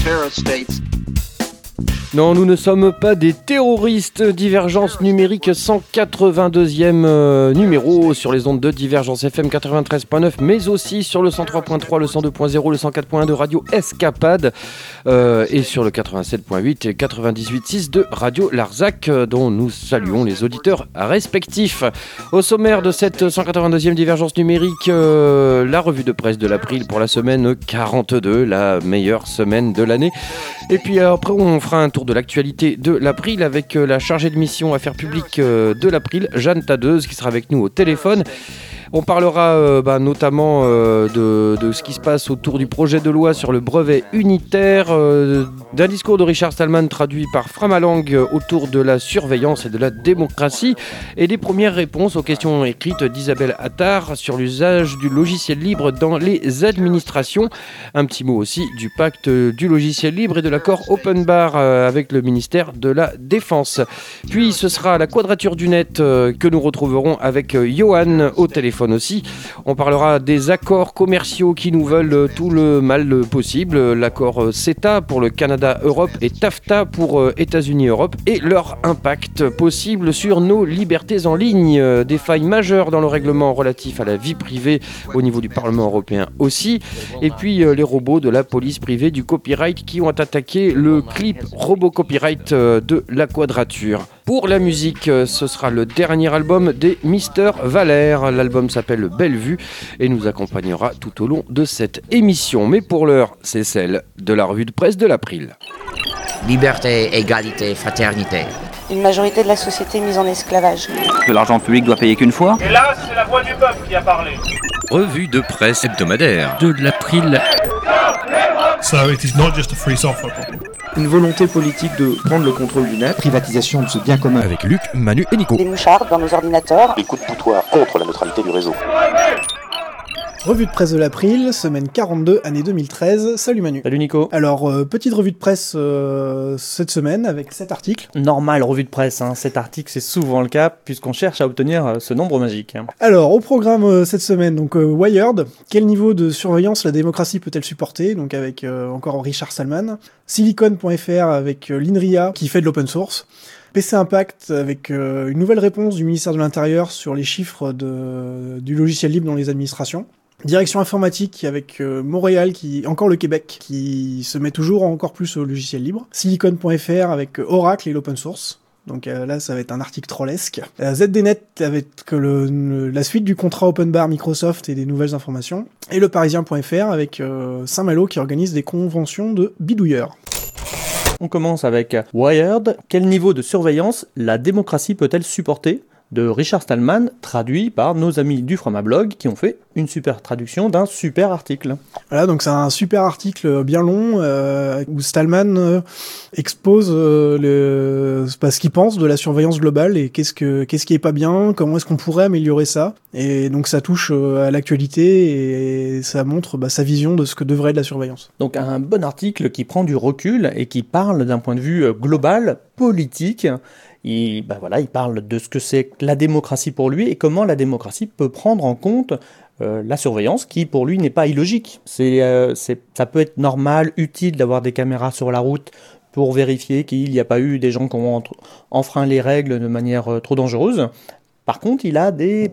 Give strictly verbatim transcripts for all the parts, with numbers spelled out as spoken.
terrorist states. Non, nous ne sommes pas des terroristes. Divergence numérique, cent quatre-vingt-deuxième euh, numéro sur les ondes de Divergence F M quatre-vingt-treize point neuf, mais aussi sur le cent trois point trois, le cent deux point zéro, le cent quatre point un de Radio Escapade euh, et sur le quatre-vingt-sept point huit et quatre-vingt-dix-huit point six de Radio Larzac, euh, dont nous saluons les auditeurs respectifs. Au sommaire de cette cent quatre-vingt-deuxième Divergence numérique, euh, la revue de presse de l'April pour la semaine quarante-deux, la meilleure semaine de l'année. Et puis après, on fera un tour de l'actualité de l'April avec la chargée de mission affaires publiques de l'April, Jeanne Tadeuse, qui sera avec nous au téléphone. On parlera euh, bah, notamment euh, de, de ce qui se passe autour du projet de loi sur le brevet unitaire, euh, d'un discours de Richard Stallman traduit par Framalang euh, autour de la surveillance et de la démocratie, et des premières réponses aux questions écrites d'Isabelle Attard sur l'usage du logiciel libre dans les administrations. Un petit mot aussi du pacte du logiciel libre et de l'accord Open Bar euh, avec le ministère de la Défense. Puis ce sera la quadrature du net euh, que nous retrouverons avec euh, Johan au téléphone aussi. On parlera des accords commerciaux qui nous veulent tout le mal possible, l'accord CETA pour le Canada-Europe et TAFTA pour États-Unis-Europe, et leur impact possible sur nos libertés en ligne. Des failles majeures dans le règlement relatif à la vie privée au niveau du Parlement européen aussi, et puis les robots de la police privée du copyright qui ont attaqué le clip robot copyright de la quadrature. Pour la musique, ce sera le dernier album des Mister Valère. L'album s'appelle Belle Vue et nous accompagnera tout au long de cette émission. Mais pour l'heure, c'est celle de la revue de presse de l'April. Liberté, égalité, fraternité. Une majorité de la société mise en esclavage. Que l'argent public doit payer qu'une fois. Et là, c'est la voix du peuple qui a parlé. Revue de presse hebdomadaire de l'April. So it is not just a free software problem. Une volonté politique de prendre le contrôle du net. Privatisation de ce bien commun. Avec Luc, Manu et Nico. Des mouchards dans nos ordinateurs. Des coups de poutoir contre la neutralité du réseau. Revue de presse de l'April, semaine quarante-deux, année deux mille treize. Salut Manu. Salut Nico. Alors, euh, petite revue de presse euh, cette semaine avec sept articles. Normal, revue de presse, hein. sept articles, c'est souvent le cas puisqu'on cherche à obtenir euh, ce nombre magique. Alors, au programme euh, cette semaine, donc euh, Wired, quel niveau de surveillance la démocratie peut-elle supporter? Donc avec euh, encore Richard Stallman. Silicon point F R avec euh, l'INRIA qui fait de l'open source. P C Impact avec euh, une nouvelle réponse du ministère de l'Intérieur sur les chiffres de, du logiciel libre dans les administrations. Direction informatique avec euh, Montréal, qui encore le Québec, qui se met toujours encore plus au logiciel libre. Silicon point F R avec Oracle et l'open source. Donc euh, là, ça va être un article trollesque. Euh, Z D Net avec le, le, la suite du contrat Open Bar Microsoft et des nouvelles informations. Et le Parisien point F R avec euh, Saint-Malo qui organise des conventions de bidouilleurs. On commence avec Wired. Quel niveau de surveillance la démocratie peut-elle supporter ? De Richard Stallman, traduit par nos amis du Framablog qui ont fait une super traduction d'un super article. Voilà, donc c'est un super article bien long euh, où Stallman euh, expose euh, le, bah, ce qu'il pense de la surveillance globale et qu'est-ce que qu'est-ce qui est pas bien, comment est-ce qu'on pourrait améliorer ça. Et donc ça touche euh, à l'actualité et ça montre bah, sa vision de ce que devrait être la surveillance. Donc un bon article qui prend du recul et qui parle d'un point de vue global, politique. Il, ben voilà, il parle de ce que c'est la démocratie pour lui et comment la démocratie peut prendre en compte euh, la surveillance qui, pour lui, n'est pas illogique. C'est, euh, c'est, ça peut être normal, utile d'avoir des caméras sur la route pour vérifier qu'il n'y a pas eu des gens qui ont enfreint les règles de manière euh, trop dangereuse. Par contre, il a des...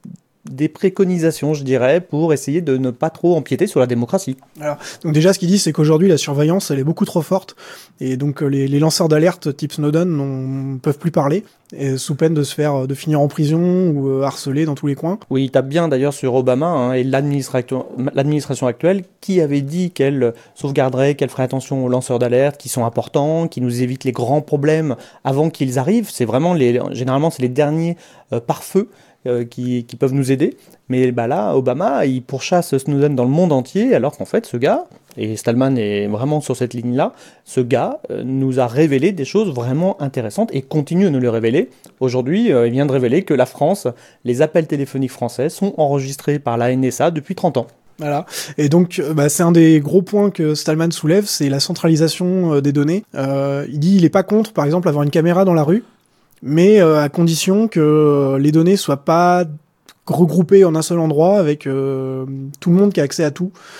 des préconisations, je dirais, pour essayer de ne pas trop empiéter sur la démocratie. Alors, donc déjà, ce qu'il dit, c'est qu'aujourd'hui, la surveillance, elle est beaucoup trop forte, et donc les, les lanceurs d'alerte type Snowden ne peuvent plus parler, et sous peine de se faire, de finir en prison ou euh, harcelé dans tous les coins. Oui, il tape bien d'ailleurs sur Obama hein, et l'administration, l'administration actuelle qui avait dit qu'elle sauvegarderait, qu'elle ferait attention aux lanceurs d'alerte qui sont importants, qui nous évitent les grands problèmes avant qu'ils arrivent. C'est vraiment les, généralement, c'est les derniers euh, pare-feu euh, qui, qui peuvent nous aider. Mais bah là, Obama, il pourchasse Snowden dans le monde entier, alors qu'en fait, ce gars, et Stallman est vraiment sur cette ligne-là, ce gars euh, nous a révélé des choses vraiment intéressantes et continue à nous les révéler. Aujourd'hui, euh, il vient de révéler que la France, les appels téléphoniques français sont enregistrés par la N S A depuis trente ans. Voilà, et donc bah, c'est un des gros points que Stallman soulève, c'est la centralisation euh, des données. Euh, il dit il est pas contre, par exemple, avoir une caméra dans la rue, mais euh, à condition que euh, les données soient pas regroupées en un seul endroit avec euh, tout le monde qui a accès à tout.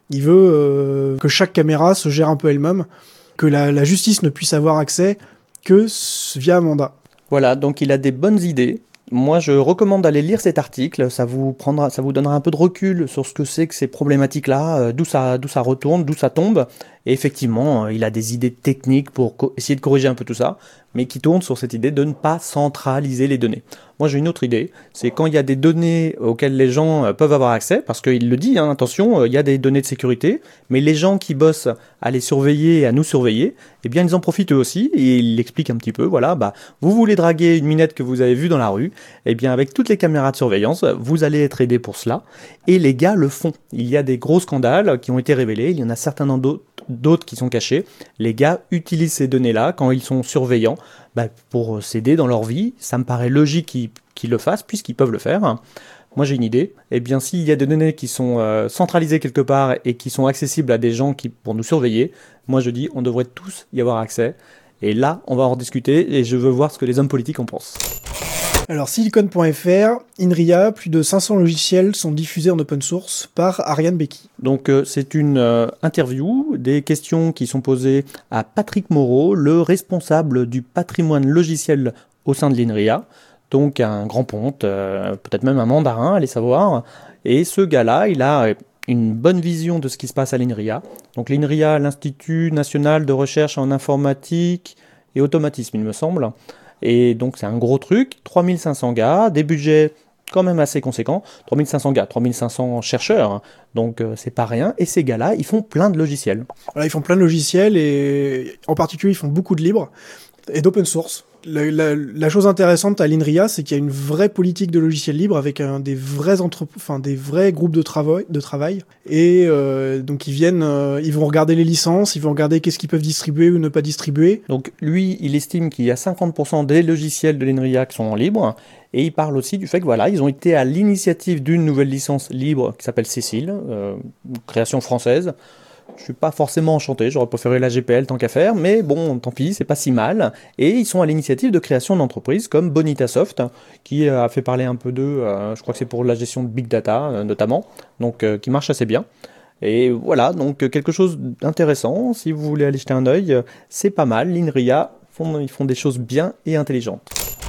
Il veut euh, que chaque caméra se gère un peu elle-même, que la, la justice ne puisse avoir accès que via mandat. Voilà, donc il a des bonnes idées. Moi, je recommande d'aller lire cet article. Ça vous prendra, ça vous donnera un peu de recul sur ce que c'est que ces problématiques-là, euh, d'où ça, d'où ça retourne, d'où ça tombe. Et effectivement, euh, il a des idées techniques pour co- essayer de corriger un peu tout ça, mais qui tournent sur cette idée de ne pas centraliser les données. Moi, j'ai une autre idée. C'est quand il y a des données auxquelles les gens euh, peuvent avoir accès, parce qu'il le dit, hein, attention, euh, il y a des données de sécurité, mais les gens qui bossent à les surveiller et à nous surveiller, eh bien, ils en profitent eux aussi. Et il l'explique un petit peu. Voilà, bah, vous voulez draguer une minette que vous avez vue dans la rue, eh bien, avec toutes les caméras de surveillance, vous allez être aidé pour cela. Et les gars le font. Il y a des gros scandales qui ont été révélés. Il y en a certains d'autres d'autres qui sont cachés. Les gars utilisent ces données-là quand ils sont surveillants bah, pour s'aider dans leur vie. Ça me paraît logique qu'ils, qu'ils le fassent puisqu'ils peuvent le faire. Moi j'ai une idée. Eh bien s'il y a des données qui sont euh, centralisées quelque part et qui sont accessibles à des gens qui, pour nous surveiller, moi je dis on devrait tous y avoir accès. Et là on va en discuter et je veux voir ce que les hommes politiques en pensent. Alors, Silicon point F R, INRIA, plus de cinq cents logiciels sont diffusés en open source par Ariane Becky. Donc, euh, c'est une euh, interview, des questions qui sont posées à Patrick Moreau, le responsable du patrimoine logiciel au sein de l'INRIA. Donc, un grand ponte, euh, peut-être même un mandarin, allez savoir. Et ce gars-là, il a une bonne vision de ce qui se passe à l'INRIA. Donc, l'INRIA, l'Institut National de Recherche en Informatique et Automatisme, il me semble. Et donc c'est un gros truc, trois mille cinq cents gars, des budgets quand même assez conséquents, trois mille cinq cents gars, trois mille cinq cents chercheurs, hein. Donc euh, c'est pas rien, et ces gars-là, ils font plein de logiciels. Voilà, ils font plein de logiciels, et en particulier ils font beaucoup de libre, et d'open source. La, la, la chose intéressante à l'INRIA, c'est qu'il y a une vraie politique de logiciels libres avec un, des, vrais entre... enfin, des vrais groupes de, trava... de travail. Et euh, donc ils viennent, euh, ils vont regarder les licences, ils vont regarder qu'est-ce qu'ils peuvent distribuer ou ne pas distribuer. Donc lui, il estime qu'il y a cinquante pour cent des logiciels de l'INRIA qui sont en libre. Et il parle aussi du fait que voilà, ils ont été à l'initiative d'une nouvelle licence libre qui s'appelle Cécile, euh, création française. Je suis pas forcément enchanté, j'aurais préféré la G P L tant qu'à faire, mais bon, tant pis, c'est pas si mal. Et ils sont à l'initiative de création d'entreprises comme Bonitasoft, qui a fait parler un peu d'eux, euh, je crois que c'est pour la gestion de Big Data euh, notamment, donc euh, qui marche assez bien. Et voilà, donc euh, quelque chose d'intéressant, si vous voulez aller jeter un œil, euh, c'est pas mal, l'INRIA, font, ils font des choses bien et intelligentes.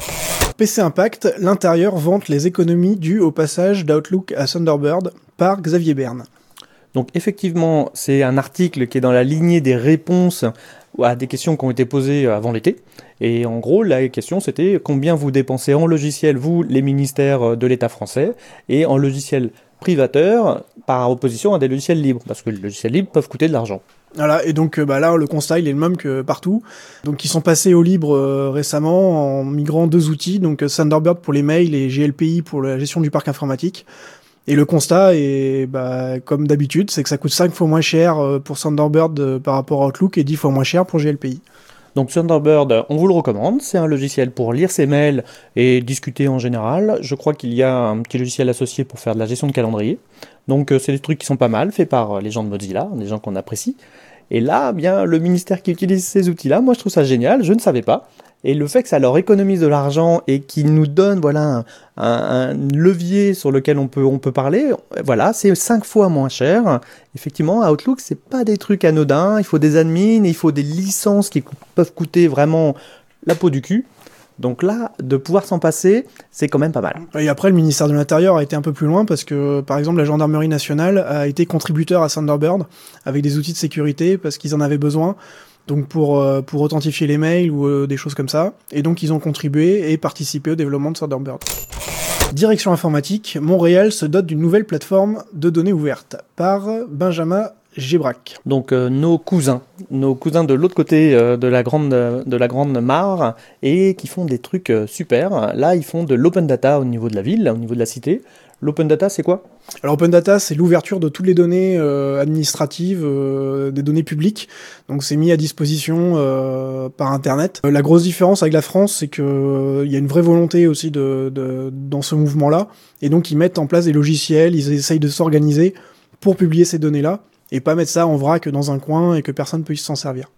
P C Impact, l'intérieur vante les économies dues au passage d'Outlook à Thunderbird par Xavier Berne. Donc effectivement, c'est un article qui est dans la lignée des réponses à des questions qui ont été posées avant l'été. Et en gros, la question c'était combien vous dépensez en logiciel, vous, les ministères de l'État français, et en logiciel privateur par opposition à des logiciels libres, parce que les logiciels libres peuvent coûter de l'argent. Voilà, et donc bah là, le constat, il est le même que partout. Donc ils sont passés au libre euh, récemment en migrant deux outils, donc Thunderbird pour les mails et G L P I pour la gestion du parc informatique. Et le constat est, bah, comme d'habitude, c'est que ça coûte cinq fois moins cher pour Thunderbird par rapport à Outlook et dix fois moins cher pour G L P I. Donc Thunderbird, on vous le recommande, c'est un logiciel pour lire ses mails et discuter en général. Je crois qu'il y a un petit logiciel associé pour faire de la gestion de calendrier. Donc c'est des trucs qui sont pas mal, faits par les gens de Mozilla, des gens qu'on apprécie. Et là, bien, le ministère qui utilise ces outils-là, moi je trouve ça génial, je ne savais pas. Et le fait que ça leur économise de l'argent et qu'ils nous donnent voilà, un, un, un levier sur lequel on peut, on peut parler, voilà, c'est cinq fois moins cher. Effectivement, Outlook, c'est pas des trucs anodins, il faut des admins, il faut des licences qui co- peuvent coûter vraiment la peau du cul. Donc là, de pouvoir s'en passer, c'est quand même pas mal. Et après, le ministère de l'Intérieur a été un peu plus loin parce que, par exemple, la gendarmerie nationale a été contributeur à Thunderbird avec des outils de sécurité parce qu'ils en avaient besoin. Donc pour, euh, pour authentifier les mails ou euh, des choses comme ça. Et donc ils ont contribué et participé au développement de Thunderbird. Direction informatique, Montréal se dote d'une nouvelle plateforme de données ouvertes par Benjamin Gébrac. Donc euh, nos cousins, nos cousins de l'autre côté euh, de la grande de la grande mare et qui font des trucs euh, super. Là, ils font de l'open data au niveau de la ville, au niveau de la cité. L'open data, c'est quoi ? Alors open data, c'est l'ouverture de toutes les données euh, administratives, euh, des données publiques. Donc c'est mis à disposition euh, par Internet. Euh, la grosse différence avec la France, c'est que euh, il y a une vraie volonté aussi de, de dans ce mouvement-là. Et donc ils mettent en place des logiciels, ils essayent de s'organiser pour publier ces données-là et pas mettre ça en vrac dans un coin et que personne ne puisse s'en servir.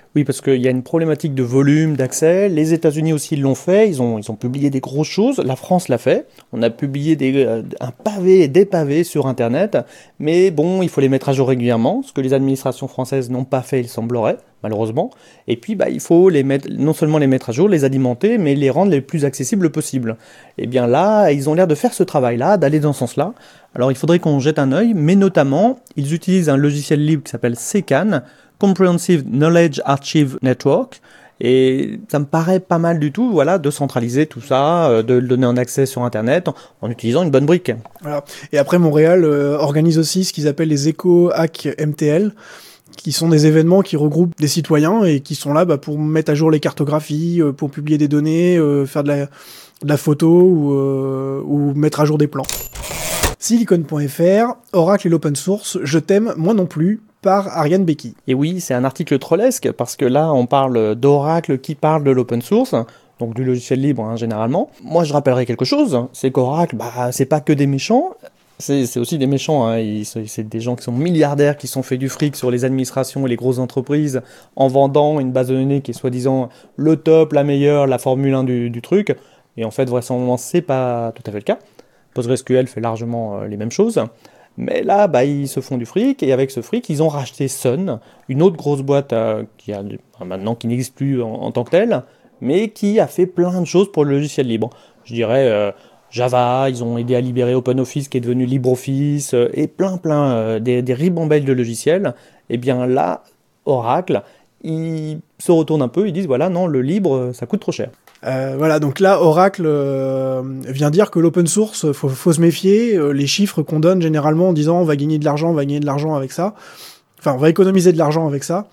Oui, parce qu'il y a une problématique de volume, d'accès. Les États-Unis aussi l'ont fait. Ils ont, ils ont publié des grosses choses. La France l'a fait. On a publié des, euh, un pavé et des pavés sur Internet. Mais bon, il faut les mettre à jour régulièrement. Ce que les administrations françaises n'ont pas fait, il semblerait, malheureusement. Et puis, bah, il faut les mettre, non seulement les mettre à jour, les alimenter, mais les rendre les plus accessibles possible. Et bien là, ils ont l'air de faire ce travail-là, d'aller dans ce sens-là. Alors, il faudrait qu'on jette un œil. Mais notamment, ils utilisent un logiciel libre qui s'appelle C C A N, Comprehensive Knowledge Archive Network, et ça me paraît pas mal du tout, voilà, de centraliser tout ça, de le donner en accès sur Internet en, en utilisant une bonne brique. Voilà. Et après, Montréal euh, organise aussi ce qu'ils appellent les Eco-Hack M T L, qui sont des événements qui regroupent des citoyens et qui sont là bah, pour mettre à jour les cartographies, euh, pour publier des données, euh, faire de la, de la photo ou, euh, ou mettre à jour des plans. Silicon point F R, Oracle et l'open source, je t'aime, moi non plus, par Ariane Becky. Et oui, c'est un article trollesque, parce que là, on parle d'Oracle qui parle de l'open source, donc du logiciel libre, hein, généralement. Moi, je rappellerai quelque chose, c'est qu'Oracle, bah, c'est pas que des méchants, c'est, c'est aussi des méchants, hein. Ils, c'est des gens qui sont milliardaires, qui sont fait du fric sur les administrations et les grosses entreprises, en vendant une base de données qui est soi-disant le top, la meilleure, la Formule un du, du truc, et en fait, vraisemblablement, c'est pas tout à fait le cas. PostgreSQL fait largement euh, les mêmes choses. Mais là, bah, ils se font du fric, et avec ce fric, ils ont racheté Sun, une autre grosse boîte euh, qui a, maintenant qui n'existe plus en, en tant que telle, mais qui a fait plein de choses pour le logiciel libre. Je dirais euh, Java, ils ont aidé à libérer OpenOffice qui est devenu LibreOffice, euh, et plein plein, euh, des, des ribambelles de logiciels. Et bien là, Oracle, ils se retournent un peu, ils disent voilà, non, le libre, ça coûte trop cher. Euh, voilà, donc là, Oracle euh, vient dire que l'open source, faut, faut se méfier. Euh, les chiffres qu'on donne généralement en disant on va gagner de l'argent, on va gagner de l'argent avec ça. Enfin, on va économiser de l'argent avec ça.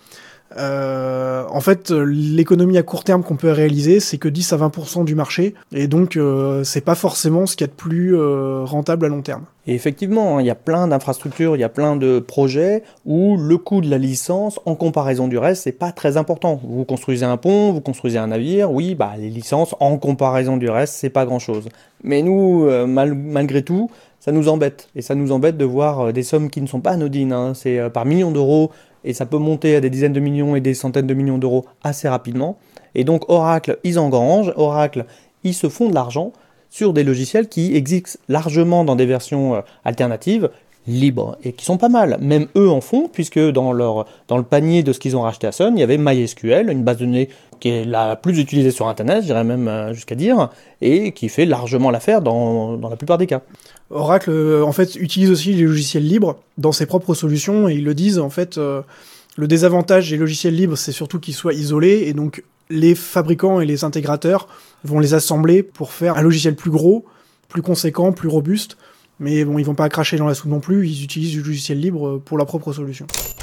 Euh, en fait, l'économie à court terme qu'on peut réaliser, c'est que dix à vingt pour cent du marché, et donc euh, c'est pas forcément ce qu'il y a de plus euh, rentable à long terme. Et effectivement, il y a plein d'infrastructures, il y a plein de projets où le coût de la licence, en comparaison du reste, c'est pas très important. Vous construisez un pont, vous construisez un navire, oui, bah les licences, en comparaison du reste, c'est pas grand-chose. Mais nous, euh, mal, malgré tout, ça nous embête. Et ça nous embête de voir euh, des sommes qui ne sont pas anodines, hein. C'est euh, par millions d'euros, et ça peut monter à des dizaines de millions et des centaines de millions d'euros assez rapidement. Et donc Oracle, ils engrangent, Oracle, ils se font de l'argent sur des logiciels qui existent largement dans des versions euh, alternatives, libres, et qui sont pas mal. Même eux en font, puisque dans, leur, dans le panier de ce qu'ils ont racheté à Sun, il y avait MySQL, une base de données qui est la plus utilisée sur Internet, je dirais même euh, jusqu'à dire, et qui fait largement l'affaire dans, dans la plupart des cas. Oracle, euh, en fait, utilise aussi les logiciels libres dans ses propres solutions, et ils le disent, en fait, euh, le désavantage des logiciels libres, c'est surtout qu'ils soient isolés, et donc les fabricants et les intégrateurs vont les assembler pour faire un logiciel plus gros, plus conséquent, plus robuste, mais bon, ils vont pas cracher dans la soupe non plus, ils utilisent du logiciel libre pour leur propre solution.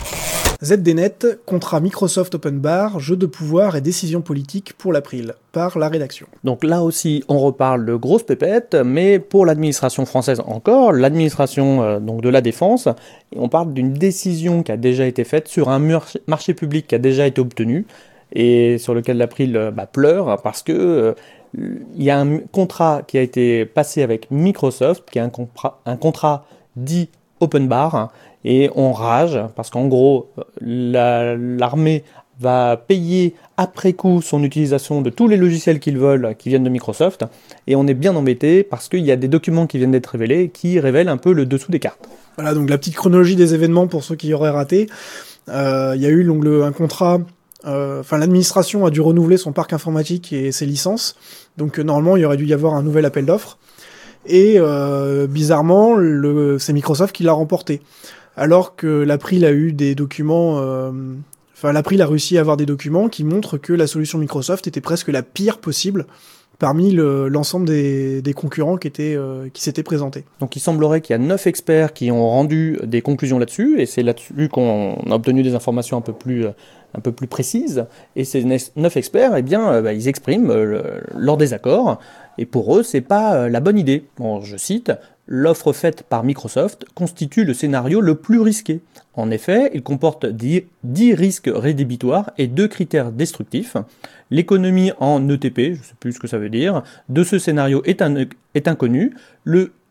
Z D Net, contrat Microsoft Open Bar, jeu de pouvoir et décision politique pour l'April, par la rédaction. Donc là aussi, on reparle de grosses pépettes, mais pour l'administration française encore, l'administration euh, donc de la Défense, et on parle d'une décision qui a déjà été faite sur un marché, marché public qui a déjà été obtenu, et sur lequel l'April euh, bah, pleure, parce que euh, il y a un contrat qui a été passé avec Microsoft, qui est un, compra- un contrat dit Open Bar, et on rage, parce qu'en gros, la, l'armée va payer après coup son utilisation de tous les logiciels qu'ils veulent, qui viennent de Microsoft, et on est bien embêté parce qu'il y a des documents qui viennent d'être révélés qui révèlent un peu le dessous des cartes. Voilà, donc la petite chronologie des événements pour ceux qui auraient raté. Euh, il y a eu donc, le, un contrat... Enfin, euh, l'administration a dû renouveler son parc informatique et ses licences, donc euh, normalement il y aurait dû y avoir un nouvel appel d'offres, et euh, bizarrement le, c'est Microsoft qui l'a remporté, alors que l'April a eu des documents, euh, enfin l'April a réussi à avoir des documents qui montrent que la solution Microsoft était presque la pire possible parmi le, l'ensemble des, des concurrents qui, étaient, euh, qui s'étaient présentés. Donc il semblerait qu'il y a neuf experts qui ont rendu des conclusions là-dessus, et c'est là-dessus qu'on a obtenu des informations un peu plus, un peu plus précises, et ces neuf experts, eh bien, euh, bah, ils expriment euh, leur désaccord, et pour eux, c'est pas euh, la bonne idée. Bon, je cite, « L'offre faite par Microsoft constitue le scénario le plus risqué. En effet, il comporte dix risques rédhibitoires et deux critères destructifs. L'économie en E T P, je ne sais plus ce que ça veut dire, de ce scénario est, un, est inconnue. Le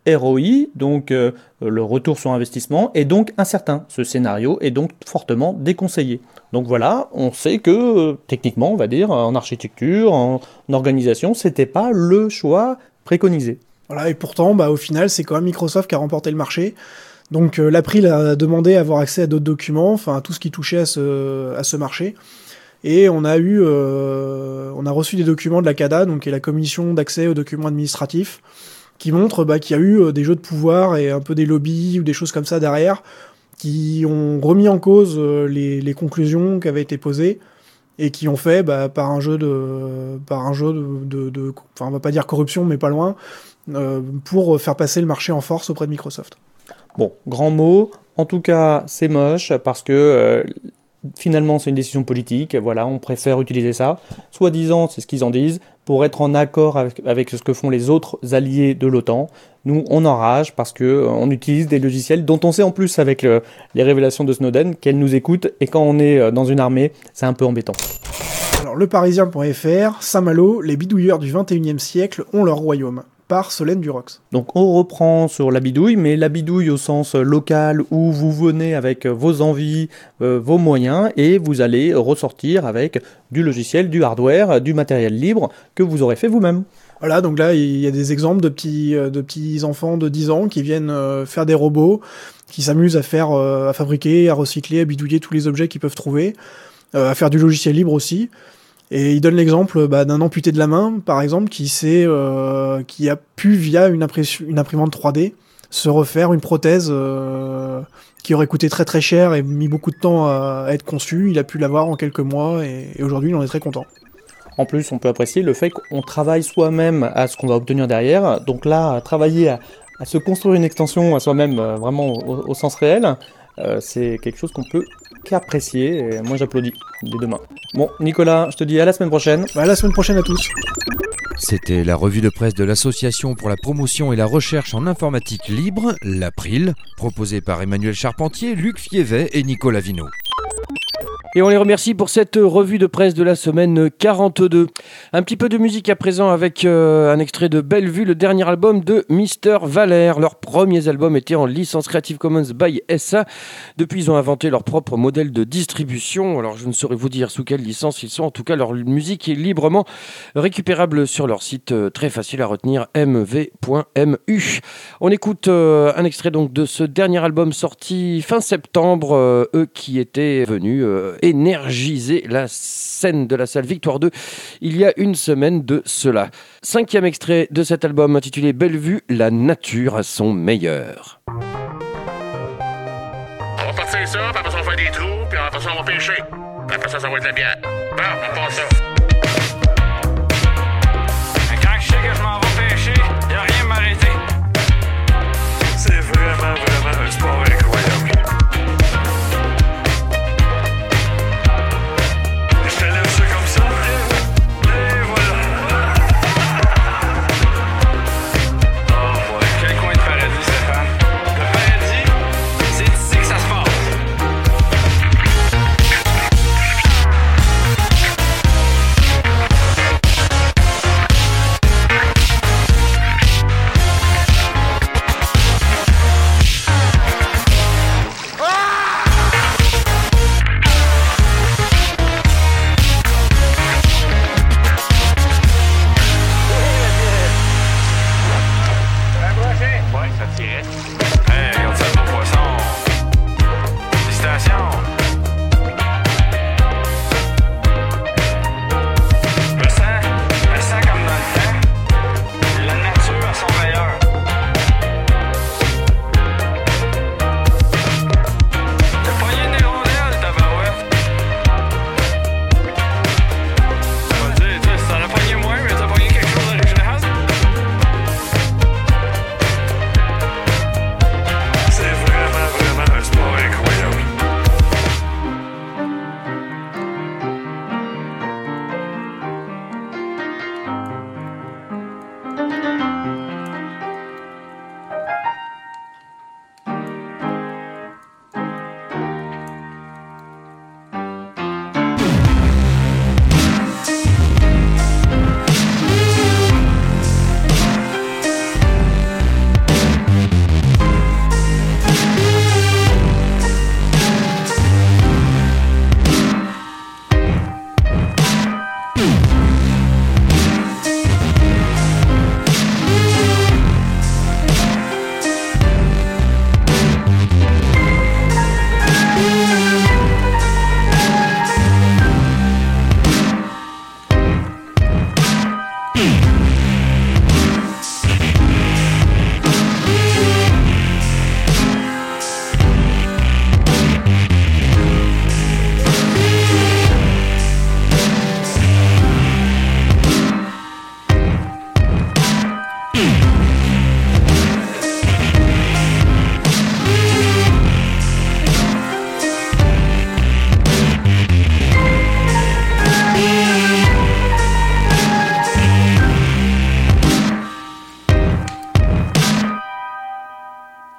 R O I, donc euh, le retour sur investissement, est donc incertain. Ce scénario est donc fortement déconseillé. Donc voilà, on sait que euh, techniquement, on va dire, en architecture, en organisation, c'était pas le choix préconisé. Voilà, et pourtant, bah, au final, c'est quand même Microsoft qui a remporté le marché. Donc euh, l'April a demandé à avoir accès à d'autres documents, enfin à tout ce qui touchait à ce, à ce marché. Et on a eu, euh, on a reçu des documents de la C A D A, donc qui est la commission d'accès aux documents administratifs, qui montrent bah, qu'il y a eu euh, des jeux de pouvoir et un peu des lobbies ou des choses comme ça derrière, qui ont remis en cause euh, les, les conclusions qui avaient été posées et qui ont fait bah, par un jeu de, par un jeu de, de, de, enfin on va pas dire corruption, mais pas loin, euh, pour faire passer le marché en force auprès de Microsoft. Bon, grand mot. En tout cas, c'est moche parce que euh, finalement, c'est une décision politique. Voilà, on préfère utiliser ça. Soi-disant, c'est ce qu'ils en disent, pour être en accord avec, avec ce que font les autres alliés de l'OTAN. Nous, on enrage parce que euh, on utilise des logiciels dont on sait en plus avec le, les révélations de Snowden qu'elles nous écoutent. Et quand on est dans une armée, c'est un peu embêtant. Alors, le parisien point F R, Saint-Malo, les bidouilleurs du vingt et unième siècle ont leur royaume. Par Solène Durox. Donc on reprend sur la bidouille, mais la bidouille au sens local où vous venez avec vos envies, euh, vos moyens, et vous allez ressortir avec du logiciel, du hardware, du matériel libre que vous aurez fait vous-même. Voilà, donc là il y a des exemples de petits, de petits enfants de dix ans qui viennent euh, faire des robots, qui s'amusent à faire, euh, à fabriquer, à recycler, à bidouiller tous les objets qu'ils peuvent trouver, euh, à faire du logiciel libre aussi. Et il donne l'exemple bah, d'un amputé de la main, par exemple, qui, s'est, euh, qui a pu, via une, impression, une imprimante trois D, se refaire une prothèse euh, qui aurait coûté très très cher et mis beaucoup de temps à, à être conçue. Il a pu l'avoir en quelques mois et, et aujourd'hui il en est très content. En plus, on peut apprécier le fait qu'on travaille soi-même à ce qu'on va obtenir derrière. Donc là, travailler à, à se construire une extension à soi-même, euh, vraiment au, au sens réel, euh, c'est quelque chose qu'on peut qu'apprécier, et moi j'applaudis dès demain. Bon, Nicolas, je te dis à la semaine prochaine. Bah, à la semaine prochaine à tous. C'était la revue de presse de l'Association pour la promotion et la recherche en informatique libre, l'April, proposée par Emmanuel Charpentier, Luc Fievet et Nicolas Vino. Et on les remercie pour cette revue de presse de la semaine quarante-deux. Un petit peu de musique à présent avec euh, un extrait de Bellevue, le dernier album de Mister Valère. Leurs premiers albums étaient en licence Creative Commons by S A. Depuis, ils ont inventé leur propre modèle de distribution. Alors, je ne saurais vous dire sous quelle licence ils sont. En tout cas, leur musique est librement récupérable sur leur site, euh, très facile à retenir, m v point m u. On écoute euh, un extrait donc de ce dernier album sorti fin septembre. Euh, eux qui étaient venus euh, énergiser la scène de la salle Victoire deux il y a une semaine de cela. Cinquième extrait de cet album intitulé Bellevue, la nature à son meilleur. On va partir ça, puis après ça on va faire des trous, puis après ça on va pêcher. Puis après ça ça va être de la bière. Bon, on passe ça. Quand je sais que je m'en vais pêcher, y'a rien à m'arrêter. C'est vraiment, vraiment un sport incroyable.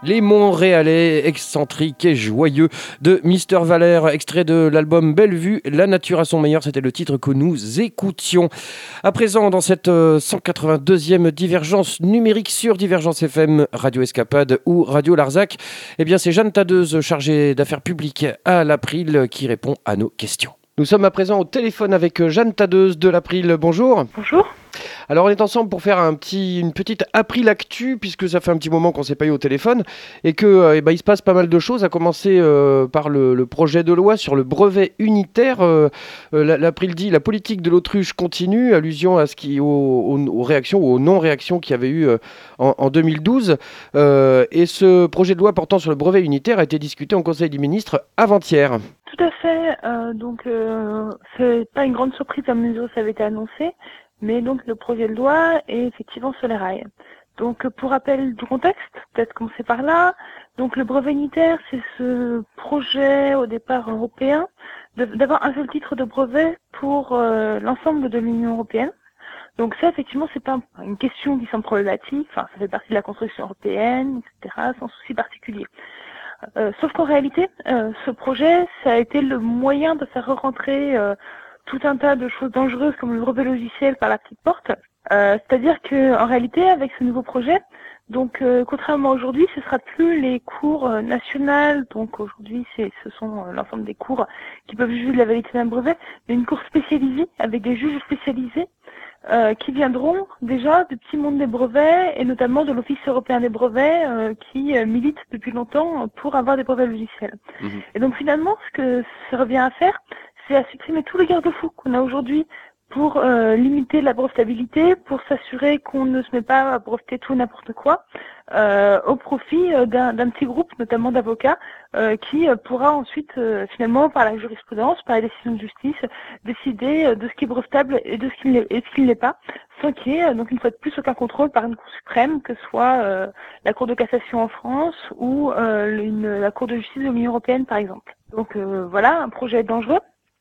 Les Montréalais, excentriques et joyeux de Mister Valère, extrait de l'album Belle Vue, La nature à son meilleur, c'était le titre que nous écoutions. À présent, dans cette cent quatre-vingt-deuxième divergence numérique sur Divergence F M, Radio Escapade ou Radio Larzac, eh bien c'est Jeanne Tadeuse, chargée d'affaires publiques à l'April, qui répond à nos questions. Nous sommes à présent au téléphone avec Jeanne Tadeuse de l'April. Bonjour. Bonjour. Alors on est ensemble pour faire un petit, une petite April Actu, puisque ça fait un petit moment qu'on ne s'est pas eu au téléphone et que euh, eh ben, il se passe pas mal de choses, à commencer euh, par le, le projet de loi sur le brevet unitaire. Euh, euh, L'April dit la politique de l'autruche continue, allusion à ce qui, aux, aux, aux réactions ou aux non-réactions qu'il y avait eu euh, en, en deux mille douze. Euh, et ce projet de loi portant sur le brevet unitaire a été discuté en Conseil des ministres avant-hier. Tout à fait. Euh, donc euh, c'est pas une grande surprise à mesure où ça avait été annoncé. Mais donc le projet de loi est effectivement sur les rails. Donc pour rappel du contexte, peut-être commencer par là. Donc le brevet unitaire, c'est ce projet au départ européen de, d'avoir un seul titre de brevet pour euh, l'ensemble de l'Union européenne. Donc ça, effectivement, c'est pas une question qui semble problématique. Enfin, ça fait partie de la construction européenne, et cetera, sans souci particulier. Euh, sauf qu'en réalité, euh, ce projet, ça a été le moyen de faire rentrer euh, tout un tas de choses dangereuses comme le brevet logiciel par la petite porte. Euh, c'est-à-dire que en réalité, avec ce nouveau projet, donc euh, contrairement à aujourd'hui, ce sera plus les cours euh, nationales. Donc aujourd'hui, c'est, ce sont euh, l'ensemble des cours qui peuvent juger de la validité d'un brevet, mais une cour spécialisée avec des juges spécialisés euh, qui viendront déjà du petit monde des brevets et notamment de l'Office européen des brevets euh, qui euh, milite depuis longtemps pour avoir des brevets logiciels. Mmh. Et donc finalement, ce que ça revient à faire, c'est à supprimer tous les garde-fous qu'on a aujourd'hui pour euh, limiter la brevetabilité, pour s'assurer qu'on ne se met pas à breveter tout et n'importe quoi, euh, au profit euh, d'un, d'un petit groupe, notamment d'avocats, euh, qui euh, pourra ensuite, euh, finalement, par la jurisprudence, par les décisions de justice, décider euh, de ce qui est brevetable et de ce qui ne l'est, et ce qui ne l'est pas, sans qu'il y ait, euh, donc une fois de plus, aucun contrôle par une Cour suprême, que ce soit euh, la Cour de cassation en France ou euh, une, la Cour de justice de l'Union européenne, par exemple. Donc euh, voilà, un projet dangereux.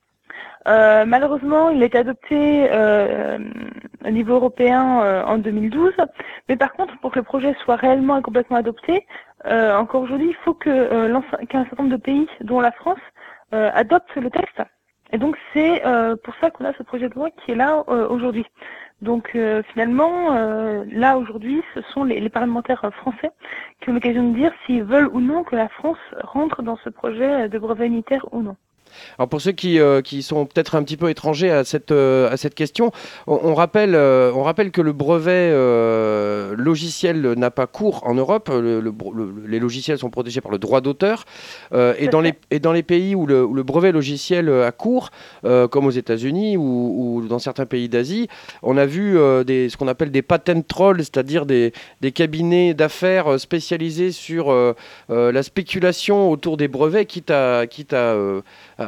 Euh, malheureusement, il a été adopté euh, au niveau européen euh, en deux mille douze, mais par contre, pour que le projet soit réellement et complètement adopté, euh, encore aujourd'hui, il faut que euh, qu'un certain nombre de pays, dont la France, euh, adoptent le texte. Et donc, c'est euh, pour ça qu'on a ce projet de loi qui est là euh, aujourd'hui. Donc, euh, finalement, euh, là aujourd'hui, ce sont les, les parlementaires français qui ont l'occasion de dire s'ils veulent ou non que la France rentre dans ce projet de brevet unitaire ou non. Alors pour ceux qui, euh, qui sont peut-être un petit peu étrangers à cette, euh, à cette question, on, on, rappelle, euh, on rappelle que le brevet euh, logiciel n'a pas cours en Europe. Le, le, le, les logiciels sont protégés par le droit d'auteur. Euh, et, dans les, et dans les pays où le, où le brevet logiciel a cours, euh, comme aux États-Unis ou, ou dans certains pays d'Asie, on a vu euh, des, ce qu'on appelle des patent trolls, c'est-à-dire des, des cabinets d'affaires spécialisés sur euh, euh, la spéculation autour des brevets, quitte à... Quitte à euh,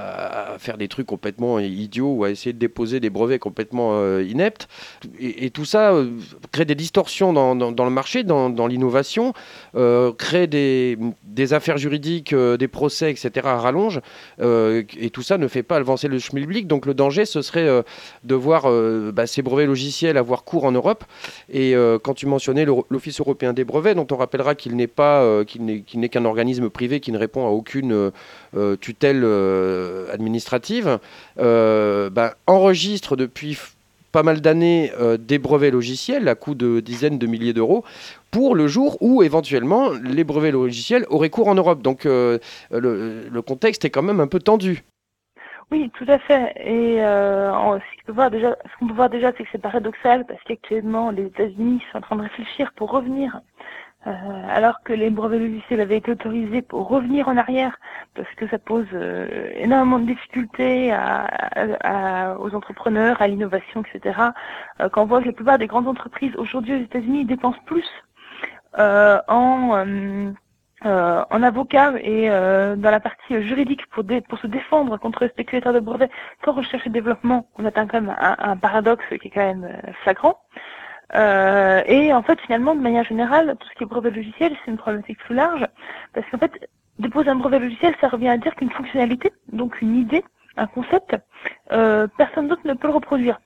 à faire des trucs complètement idiots ou à essayer de déposer des brevets complètement euh, ineptes. Et, et tout ça euh, crée des distorsions dans, dans, dans le marché, dans, dans l'innovation, euh, crée des, des affaires juridiques, euh, des procès, et cetera à rallonge. Euh, et tout ça ne fait pas avancer le schmilblick. Donc le danger, ce serait euh, de voir euh, bah, ces brevets logiciels avoir cours en Europe. Et euh, quand tu mentionnais l'Office européen des brevets, dont on rappellera qu'il n'est pas, euh, qu'il n'est, qu'il n'est qu'un organisme privé qui ne répond à aucune euh, tutelle euh, administrative, euh, bah, enregistre depuis f- pas mal d'années euh, des brevets logiciels à coût de dizaines de milliers d'euros pour le jour où éventuellement les brevets logiciels auraient cours en Europe. Donc euh, le, le contexte est quand même un peu tendu. Oui, tout à fait. Et euh, ce qu'on peut voir déjà, ce qu'on peut voir déjà, c'est que c'est paradoxal parce qu'actuellement les États-Unis sont en train de réfléchir pour revenir. Euh, alors que les brevets logiciels avaient été autorisés pour revenir en arrière, parce que ça pose euh, énormément de difficultés à, à, à, aux entrepreneurs, à l'innovation, et cetera. Euh, quand on voit que la plupart des grandes entreprises aujourd'hui aux États-Unis dépensent plus euh, en euh, euh, en avocats et euh, dans la partie juridique pour, dé, pour se défendre contre les spéculateurs de brevets qu'en recherche et développement, on atteint quand même un, un paradoxe qui est quand même flagrant. Euh, et en fait, finalement, de manière générale, tout ce qui est brevet logiciel, c'est une problématique plus large, parce qu'en fait, déposer un brevet logiciel, ça revient à dire qu'une fonctionnalité, donc une idée, un concept, euh, personne d'autre ne peut le reproduire.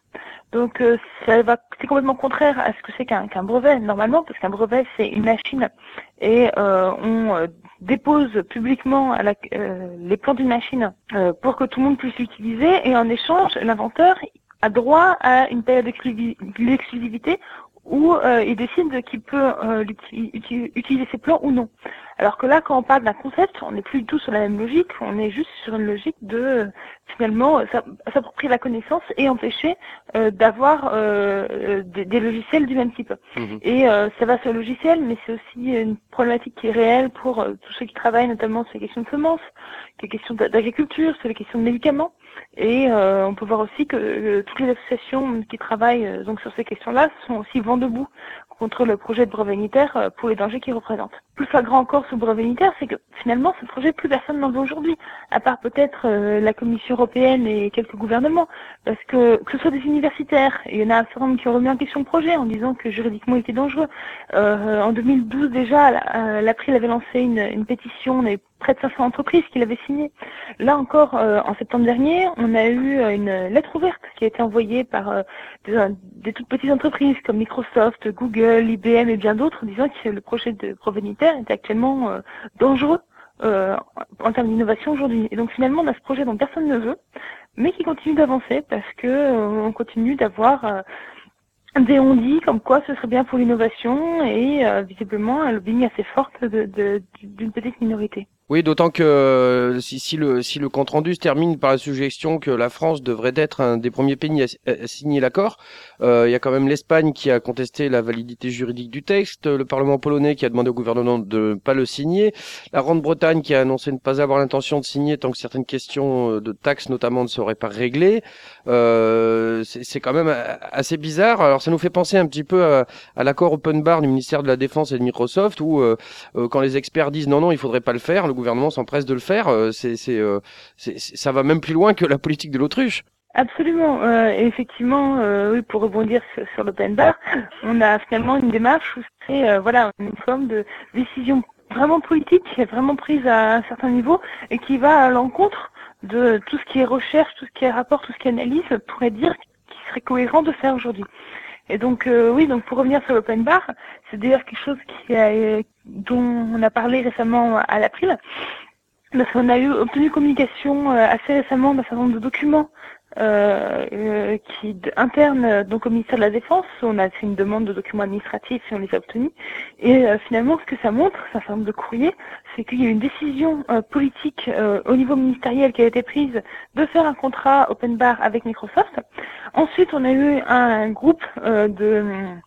Donc euh, ça va, c'est complètement contraire à ce que c'est qu'un qu'un brevet normalement, parce qu'un brevet c'est une machine et euh, on euh, dépose publiquement à la, euh, les plans d'une machine euh, pour que tout le monde puisse l'utiliser, et en échange l'inventeur a droit à une période d'exclusivité où euh, il décide qu'il peut euh, utiliser ses plans ou non. Alors que là, quand on parle d'un concept, on n'est plus du tout sur la même logique, on est juste sur une logique de, euh, finalement, euh, s'approprier la connaissance et empêcher euh, d'avoir euh, des, des logiciels du même type. Mmh. Et euh, ça va sur le logiciel, mais c'est aussi une problématique qui est réelle pour euh, tous ceux qui travaillent notamment sur les questions de semences, les questions d'agriculture, sur les questions de médicaments. Et euh, on peut voir aussi que euh, toutes les associations qui travaillent euh, donc sur ces questions-là sont aussi vent debout contre le projet de brevet unitaire euh, pour les dangers qu'il représente. Plus flagrant encore ce brevet unitaire, c'est que finalement ce projet, plus personne n'en veut aujourd'hui, à part peut-être euh, la Commission européenne et quelques gouvernements, parce que que ce soit des universitaires, il y en a un certain nombre qui ont remis en question le projet en disant que juridiquement il était dangereux. Euh, en deux mille douze déjà, l'April avait lancé une, une pétition, on avait près de cinq cents entreprises qui l'avaient signée. Là encore, euh, en septembre dernier, on a eu une lettre ouverte qui a été envoyée par euh, des, des toutes petites entreprises comme Microsoft, Google, I B M et bien d'autres, disant que le projet de brevet unitaire était actuellement euh, dangereux euh, en termes d'innovation aujourd'hui. Et donc finalement, on a ce projet dont personne ne veut, mais qui continue d'avancer parce que euh, on continue d'avoir euh, des on-dit comme quoi ce serait bien pour l'innovation et euh, visiblement un lobbying assez fort de, de, d'une petite minorité. Oui, d'autant que euh, si, si le si le compte rendu se termine par la suggestion que la France devrait être un des premiers pays à, à signer l'accord, euh, il y a quand même l'Espagne qui a contesté la validité juridique du texte, le Parlement polonais qui a demandé au gouvernement de ne pas le signer, la Grande-Bretagne qui a annoncé ne pas avoir l'intention de signer tant que certaines questions de taxes notamment ne seraient pas réglées. Euh, c'est, c'est quand même assez bizarre. Alors ça nous fait penser un petit peu à, à l'accord Open Bar du ministère de la Défense et de Microsoft où euh, euh, quand les experts disent non non il faudrait pas le faire, le gouvernement s'empresse de le faire, euh, c'est, c'est, euh, c'est, ça va même plus loin que la politique de l'autruche. Absolument. Euh, et effectivement, euh, oui, pour rebondir sur, sur l'open bar, on a finalement une démarche où c'est euh, voilà une forme de décision vraiment politique qui est vraiment prise à un certain niveau et qui va à l'encontre de tout ce qui est recherche, tout ce qui est rapport, tout ce qui est analyse, pourrait dire qu'il serait cohérent de faire aujourd'hui. Et donc euh, oui, donc pour revenir sur l'open bar, c'est d'ailleurs quelque chose qui a, euh, dont on a parlé récemment à l'April, parce qu'on a eu obtenu communication euh, assez récemment d'un certain nombre de documents euh, euh, qui internes donc au ministère de la Défense. On a fait une demande de documents administratifs et on les a obtenus. Et euh, finalement, ce que ça montre, c'est un certain nombre de courriers, c'est qu'il y a eu une décision euh, politique euh, au niveau ministériel qui a été prise de faire un contrat open bar avec Microsoft. Ensuite, on a eu un, un groupe euh, de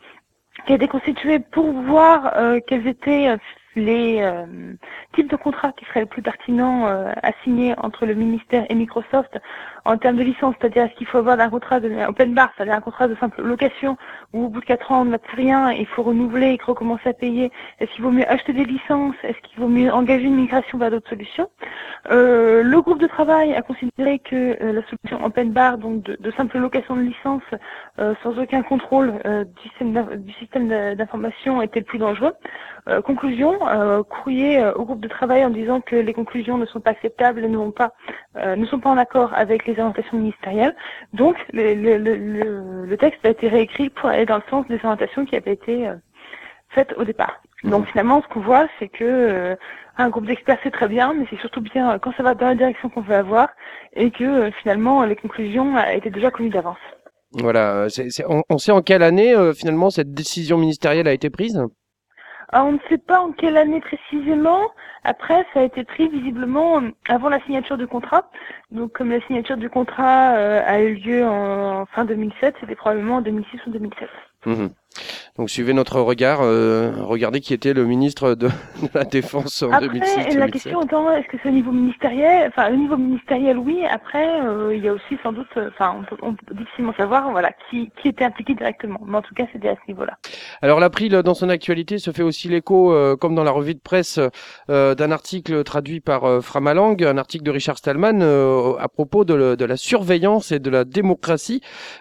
qui a été constitué pour voir euh, quels étaient euh, les euh, types de contrats qui seraient les plus pertinents euh, à signer entre le ministère et Microsoft en termes de licence, c'est-à-dire est-ce qu'il faut avoir un contrat de open bar, c'est-à-dire un contrat de simple location où au bout de quatre ans on ne fait rien et il faut renouveler et recommencer à payer, est-ce qu'il vaut mieux acheter des licences, est-ce qu'il vaut mieux engager une migration vers d'autres solutions. Euh, le groupe de travail a considéré que euh, la solution open bar, donc de, de simple location de licence euh, sans aucun contrôle euh, du système, du système d'information était le plus dangereux. Euh, conclusion, euh, courrier euh, au groupe de travail en disant que les conclusions ne sont pas acceptables et ne vont pas, euh, ne sont pas en accord avec les orientations ministérielles. Donc le, le, le, le texte a été réécrit pour aller dans le sens des orientations qui avaient été euh, faites au départ. Donc finalement, ce qu'on voit, c'est que euh, un groupe d'experts c'est très bien, mais c'est surtout bien euh, quand ça va dans la direction qu'on veut avoir et que euh, finalement les conclusions euh, étaient déjà connues d'avance. Voilà, c'est, c'est, on, on sait en quelle année euh, finalement cette décision ministérielle a été prise ? Alors, on ne sait pas en quelle année précisément. Après, ça a été pris visiblement avant la signature du contrat. Donc, comme la signature du contrat euh, a eu lieu en fin deux mille sept, c'était probablement en deux mille six ou deux mille sept. Mmh. Donc suivez notre regard, euh, regardez qui était le ministre de, de la Défense en après, deux mille six deux mille sept. La question étant, est-ce que c'est au niveau ministériel ? Enfin, au niveau ministériel, oui. Après, euh, il y a aussi sans doute, enfin, on peut, on peut difficilement savoir, voilà, qui, qui était impliqué directement. Mais en tout cas, c'était à ce niveau-là. Alors l'April, dans son actualité, se fait aussi l'écho, euh, comme dans la revue de presse, euh, d'un article traduit par euh, Framalang, un article de Richard Stallman euh, à propos de, le, de la surveillance et de la démocratie.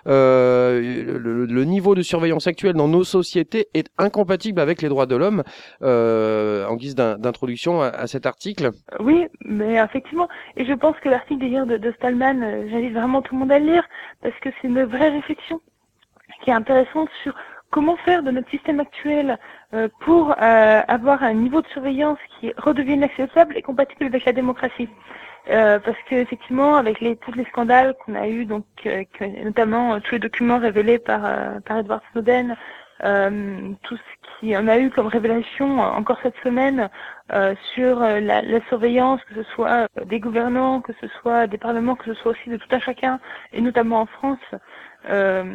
Euh, le, le niveau de surveillance actuel dans nos sociétés est incompatible avec les droits de l'homme, euh, en guise d'un, d'introduction à, à cet article. Oui, mais effectivement, et je pense que l'article d'ailleurs de, de Stallman, euh, j'invite vraiment tout le monde à le lire, parce que c'est une vraie réflexion qui est intéressante sur comment faire de notre système actuel euh, pour euh, avoir un niveau de surveillance qui redevienne acceptable et compatible avec la démocratie. Euh, parce que effectivement, avec les, tous les scandales qu'on a eus, donc euh, que, notamment euh, tous les documents révélés par euh, par Edward Snowden, euh, tout ce qui on a eu comme révélation euh, encore cette semaine euh, sur euh, la, la surveillance, que ce soit euh, des gouvernants, que ce soit des parlements, que ce soit aussi de tout un chacun, et notamment en France. Euh,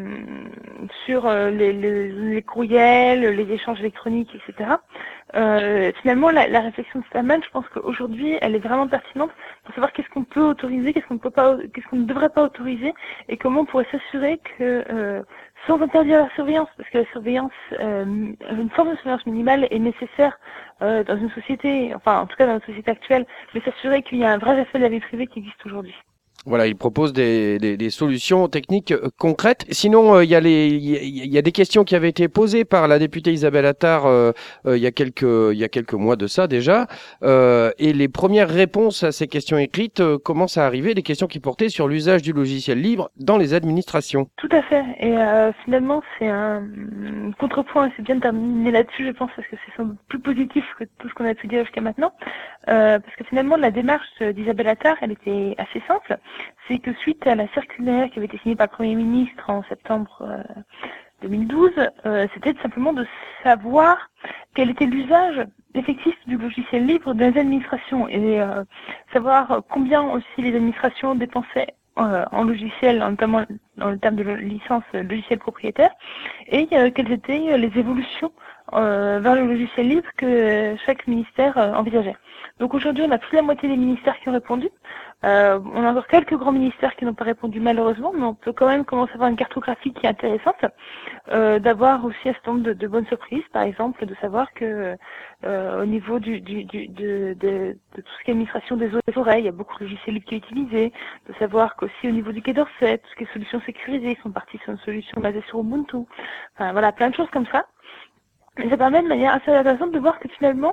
sur euh, les, les, les courriels, les échanges électroniques, et cetera. Euh, finalement, la, la réflexion de Stallman, je pense qu'aujourd'hui, elle est vraiment pertinente pour savoir qu'est-ce qu'on peut autoriser, qu'est-ce qu'on ne peut pas, qu'est-ce qu'on ne devrait pas autoriser, et comment on pourrait s'assurer que, euh, sans interdire la surveillance, parce que la surveillance, euh, une forme de surveillance minimale est nécessaire euh, dans une société, enfin en tout cas dans la société actuelle, mais s'assurer qu'il y a un vrai respect de la vie privée qui existe aujourd'hui. Voilà, il propose des, des, des solutions techniques euh, concrètes. Sinon, euh, il y a les, il y, y a des questions qui avaient été posées par la députée Isabelle Attard euh, euh, il y a quelques, il y a quelques mois de ça déjà, euh, et les premières réponses à ces questions écrites euh, commencent à arriver, des questions qui portaient sur l'usage du logiciel libre dans les administrations. Tout à fait. Et euh, finalement, c'est un contrepoint. C'est bien de terminer là-dessus, je pense, parce que c'est sans doute plus positif que tout ce qu'on a pu dire jusqu'à maintenant. Euh, parce que finalement, la démarche d'Isabelle Attard, elle était assez simple. C'est que suite à la circulaire qui avait été signée par le Premier ministre en septembre euh, deux mille douze, euh, c'était simplement de savoir quel était l'usage effectif du logiciel libre dans les administrations et euh, savoir combien aussi les administrations dépensaient euh, en logiciel, notamment dans le terme de licence logiciel propriétaire, et euh, quelles étaient les évolutions euh, vers le logiciel libre que chaque ministère euh, envisageait. Donc aujourd'hui, on a plus de la moitié des ministères qui ont répondu. Euh, on a encore quelques grands ministères qui n'ont pas répondu malheureusement, mais on peut quand même commencer à avoir une cartographie qui est intéressante, euh, d'avoir aussi un certain nombre de, de bonnes surprises, par exemple, de savoir que euh, au niveau du, du, du, de, de, de tout ce qui est administration des eaux et des forêts, il y a beaucoup de logiciels libres qui est utilisé, de savoir qu'aussi au niveau du Quai d'Orsay, tout ce qui est solutions sécurisées, ils sont partis sur une solution basée sur Ubuntu. Enfin voilà, plein de choses comme ça. Et ça permet de manière assez intéressante de voir que finalement,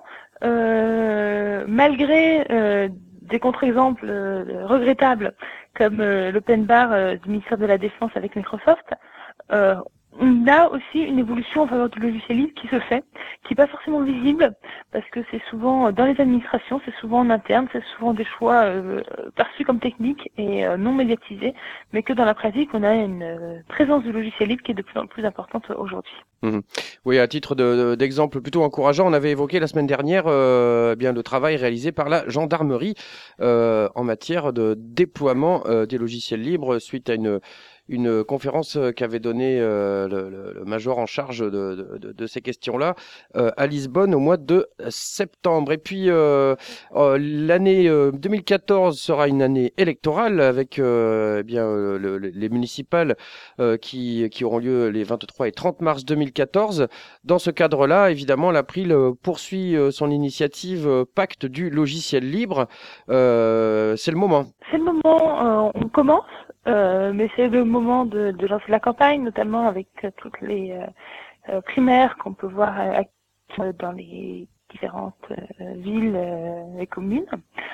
euh, malgré euh, des contre-exemples euh, regrettables comme euh, l'open bar euh, du ministère de la Défense avec Microsoft, euh, on a aussi une évolution en faveur du logiciel libre qui se fait, qui n'est pas forcément visible, parce que c'est souvent dans les administrations, c'est souvent en interne, c'est souvent des choix euh, perçus comme techniques et euh, non médiatisés, mais que dans la pratique, on a une euh, présence du logiciel libre qui est de plus en plus importante aujourd'hui. Mmh. Oui, à titre de, de, d'exemple plutôt encourageant, on avait évoqué la semaine dernière euh, eh bien le travail réalisé par la gendarmerie euh, en matière de déploiement euh, des logiciels libres suite à une une conférence qu'avait donnée euh, le, le, le major en charge de, de, de, de ces questions-là euh, à Lisbonne au mois de septembre. Et puis euh, euh, l'année euh, deux mille quatorze sera une année électorale avec euh, eh bien euh, le, les municipales euh, qui qui auront lieu les vingt-trois et trente mars deux mille quatorze. Dans ce cadre-là, évidemment, l'April poursuit euh, son initiative euh, Pacte du logiciel libre. Euh, c'est le moment. C'est le moment. Euh, on commence. Euh, mais c'est le moment de, de lancer la campagne, notamment avec euh, toutes les euh, euh, primaires qu'on peut voir euh, dans les différentes euh, villes euh, et communes.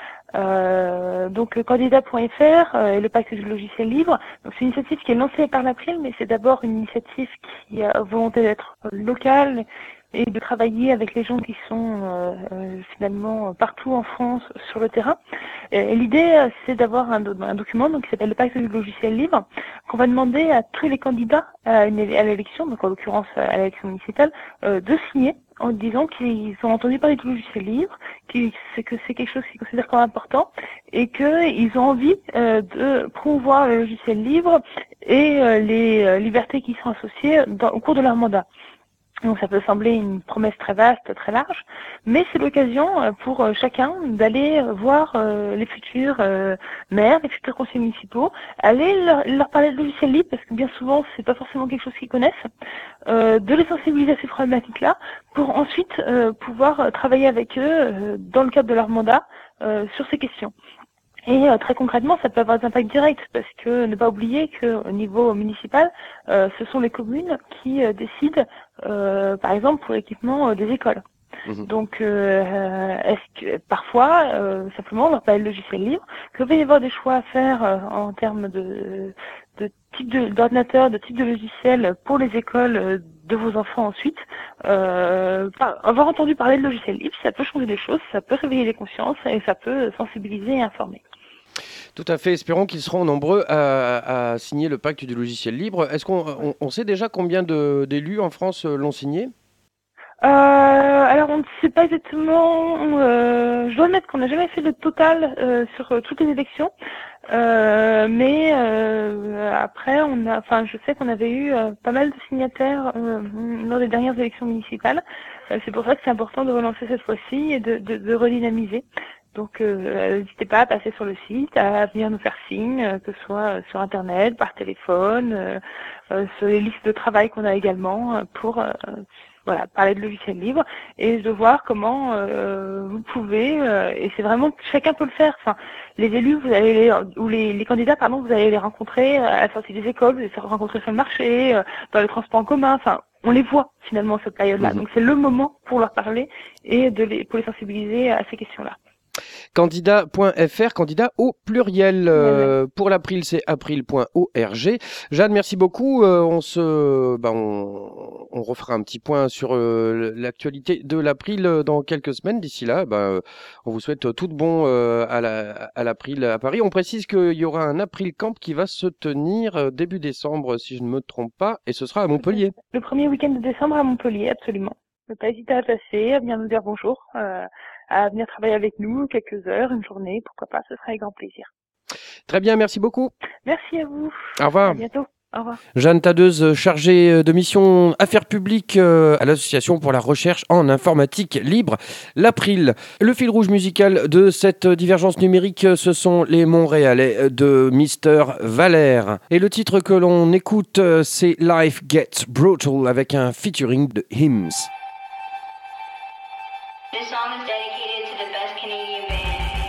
Euh, donc euh, candidat point F R euh, et le pacte du logiciel libre. Donc c'est une initiative qui est lancée par l'April, mais c'est d'abord une initiative qui a volonté d'être locale et de travailler avec les gens qui sont euh, euh, finalement partout en France sur le terrain. Et l'idée, euh, c'est d'avoir un, un document donc, qui s'appelle le pacte du logiciel libre, qu'on va demander à tous les candidats à, une, à l'élection, donc en l'occurrence à l'élection municipale, euh, de signer en disant qu'ils ont entendu parler du logiciel libre, qu'ils, c'est que c'est quelque chose qu'ils considèrent comme important et qu'ils ont envie euh, de promouvoir le logiciel libre et euh, les euh, libertés qui sont associées dans, au cours de leur mandat. Donc ça peut sembler une promesse très vaste, très large, mais c'est l'occasion pour chacun d'aller voir les futurs maires, les futurs conseillers municipaux, aller leur, leur parler de logiciel libre, parce que bien souvent c'est pas forcément quelque chose qu'ils connaissent, euh, de les sensibiliser à ces problématiques-là, pour ensuite euh, pouvoir travailler avec eux euh, dans le cadre de leur mandat euh, sur ces questions. Et euh, très concrètement, ça peut avoir des impacts directs, parce que ne pas oublier qu'au niveau municipal, euh, ce sont les communes qui euh, décident, euh, par exemple, pour l'équipement euh, des écoles. Mmh. Donc, euh, est-ce que parfois, euh, simplement, on leur parle de logiciel libre, qu'il va y avoir des choix à faire euh, en termes de, de type de, d'ordinateur, de type de logiciel pour les écoles euh, de vos enfants ensuite. Euh, par, avoir entendu parler de logiciel libre, ça peut changer des choses, ça peut réveiller les consciences et ça peut sensibiliser et informer. Tout à fait. Espérons qu'ils seront nombreux à, à signer le pacte du logiciel libre. Est-ce qu'on on, on sait déjà combien de, d'élus en France l'ont signé ? Euh, alors on ne sait pas exactement. Euh, je dois admettre qu'on n'a jamais fait le total euh, sur euh, toutes les élections, euh, mais euh, après on a, enfin je sais qu'on avait eu euh, pas mal de signataires euh, lors des dernières élections municipales. Euh, c'est pour ça que c'est important de relancer cette fois-ci et de, de, de redynamiser. Donc euh, n'hésitez pas à passer sur le site, à venir nous faire signe, euh, que ce soit euh, sur internet, par téléphone, euh, euh, sur les listes de travail qu'on a également euh, pour euh, voilà, parler de logiciel libre et de voir comment euh, vous pouvez, euh, et c'est vraiment, chacun peut le faire. Enfin, les élus, vous allez les, ou les, les candidats, pardon, vous allez les rencontrer à la sortie des écoles, vous allez les rencontrer sur le marché, euh, dans les transports en commun, enfin, on les voit finalement cette période-là. Mmh. Donc c'est le moment pour leur parler et de les, pour les sensibiliser à ces questions-là. Candidat point f r, candidat au pluriel. Euh, pour l'April, c'est april point org. Jeanne, merci beaucoup. Euh, on se, bah, on, on refera un petit point sur euh, l'actualité de l'April dans quelques semaines. D'ici là, bah, on vous souhaite tout de bon euh, à la, à l'April à Paris. On précise qu'il y aura un April Camp qui va se tenir début décembre, si je ne me trompe pas, et ce sera à Montpellier. Le premier week-end de décembre à Montpellier, absolument. Ne pas hésiter à passer, à venir nous dire bonjour. Euh, à venir travailler avec nous quelques heures, une journée, pourquoi pas, ce sera avec grand plaisir. Très bien, merci beaucoup. Merci à vous. Au revoir. À bientôt. Au revoir. Jeanne Tadeuse, chargée de mission affaires publiques à l'Association pour la recherche en informatique libre, l'April. Le fil rouge musical de cette divergence numérique, ce sont les Montréalais de Mister Valère. Et le titre que l'on écoute, c'est Life Gets Brutal avec un featuring de Hymns. This song is dedicated to the best Canadian band.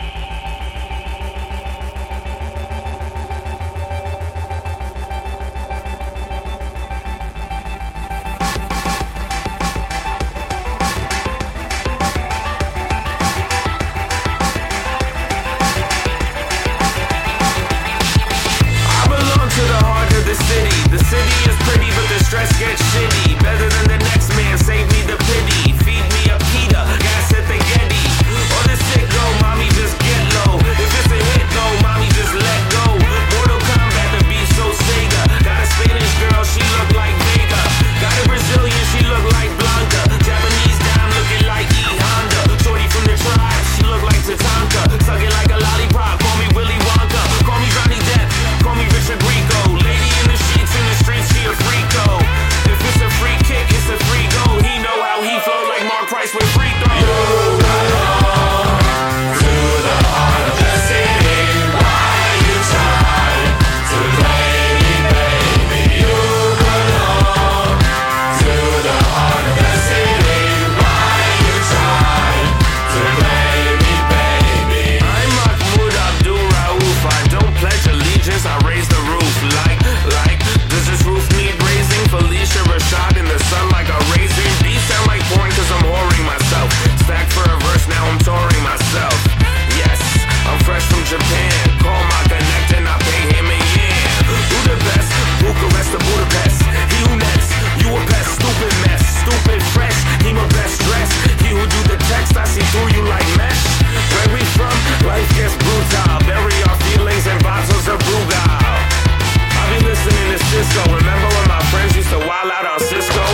I belong to the heart of the city. The city is pretty, but the stress gets shitty. Better than the next man, save me the pity. Feed me a pita, gas at the Getty. Or the sick go, mommy just get low. If it's a hit, no, mommy just let go. Mortal Kombat, the beat so Sega. Got a Spanish girl, she look like Vega. Got a Brazilian, she look like Blanca. Japanese dime looking like E Honda. Shorty from the tribe, she look like Tatanka. Suck it like a lollipop, call me Willy Wonka. Call me Johnny Depp, call me Richard Grieco. Lady in the sheets, in the streets, she a freako. If it's a free kick, it's a free go. He know how he flow like Mark Price with free throw. You belong to the heart of the city. Why you try to play me, baby? You belong to the heart of the city. Why you try to play me, baby? I'm Mahmoud Abdul Rauf. I don't pledge allegiance, I raise the roof. Like, like, does this roof need raising? Felicia Rashad in the sun like a raisin. These sound like porn cause I'm whoring myself. Stack for a verse, now I'm touring myself. Yes, I'm fresh from Japan. Call my connect and I pay him a yen. Who the best? Bucharest to Budapest. He who next? You a pest, stupid mess. Stupid fresh, he my best dress. He who do the text, I see through you like mesh. Where we from? Life gets brutal. Bury our feelings in bottles of Brugal. I be listening to Cisco. Remember when my friends used to wild out on Cisco?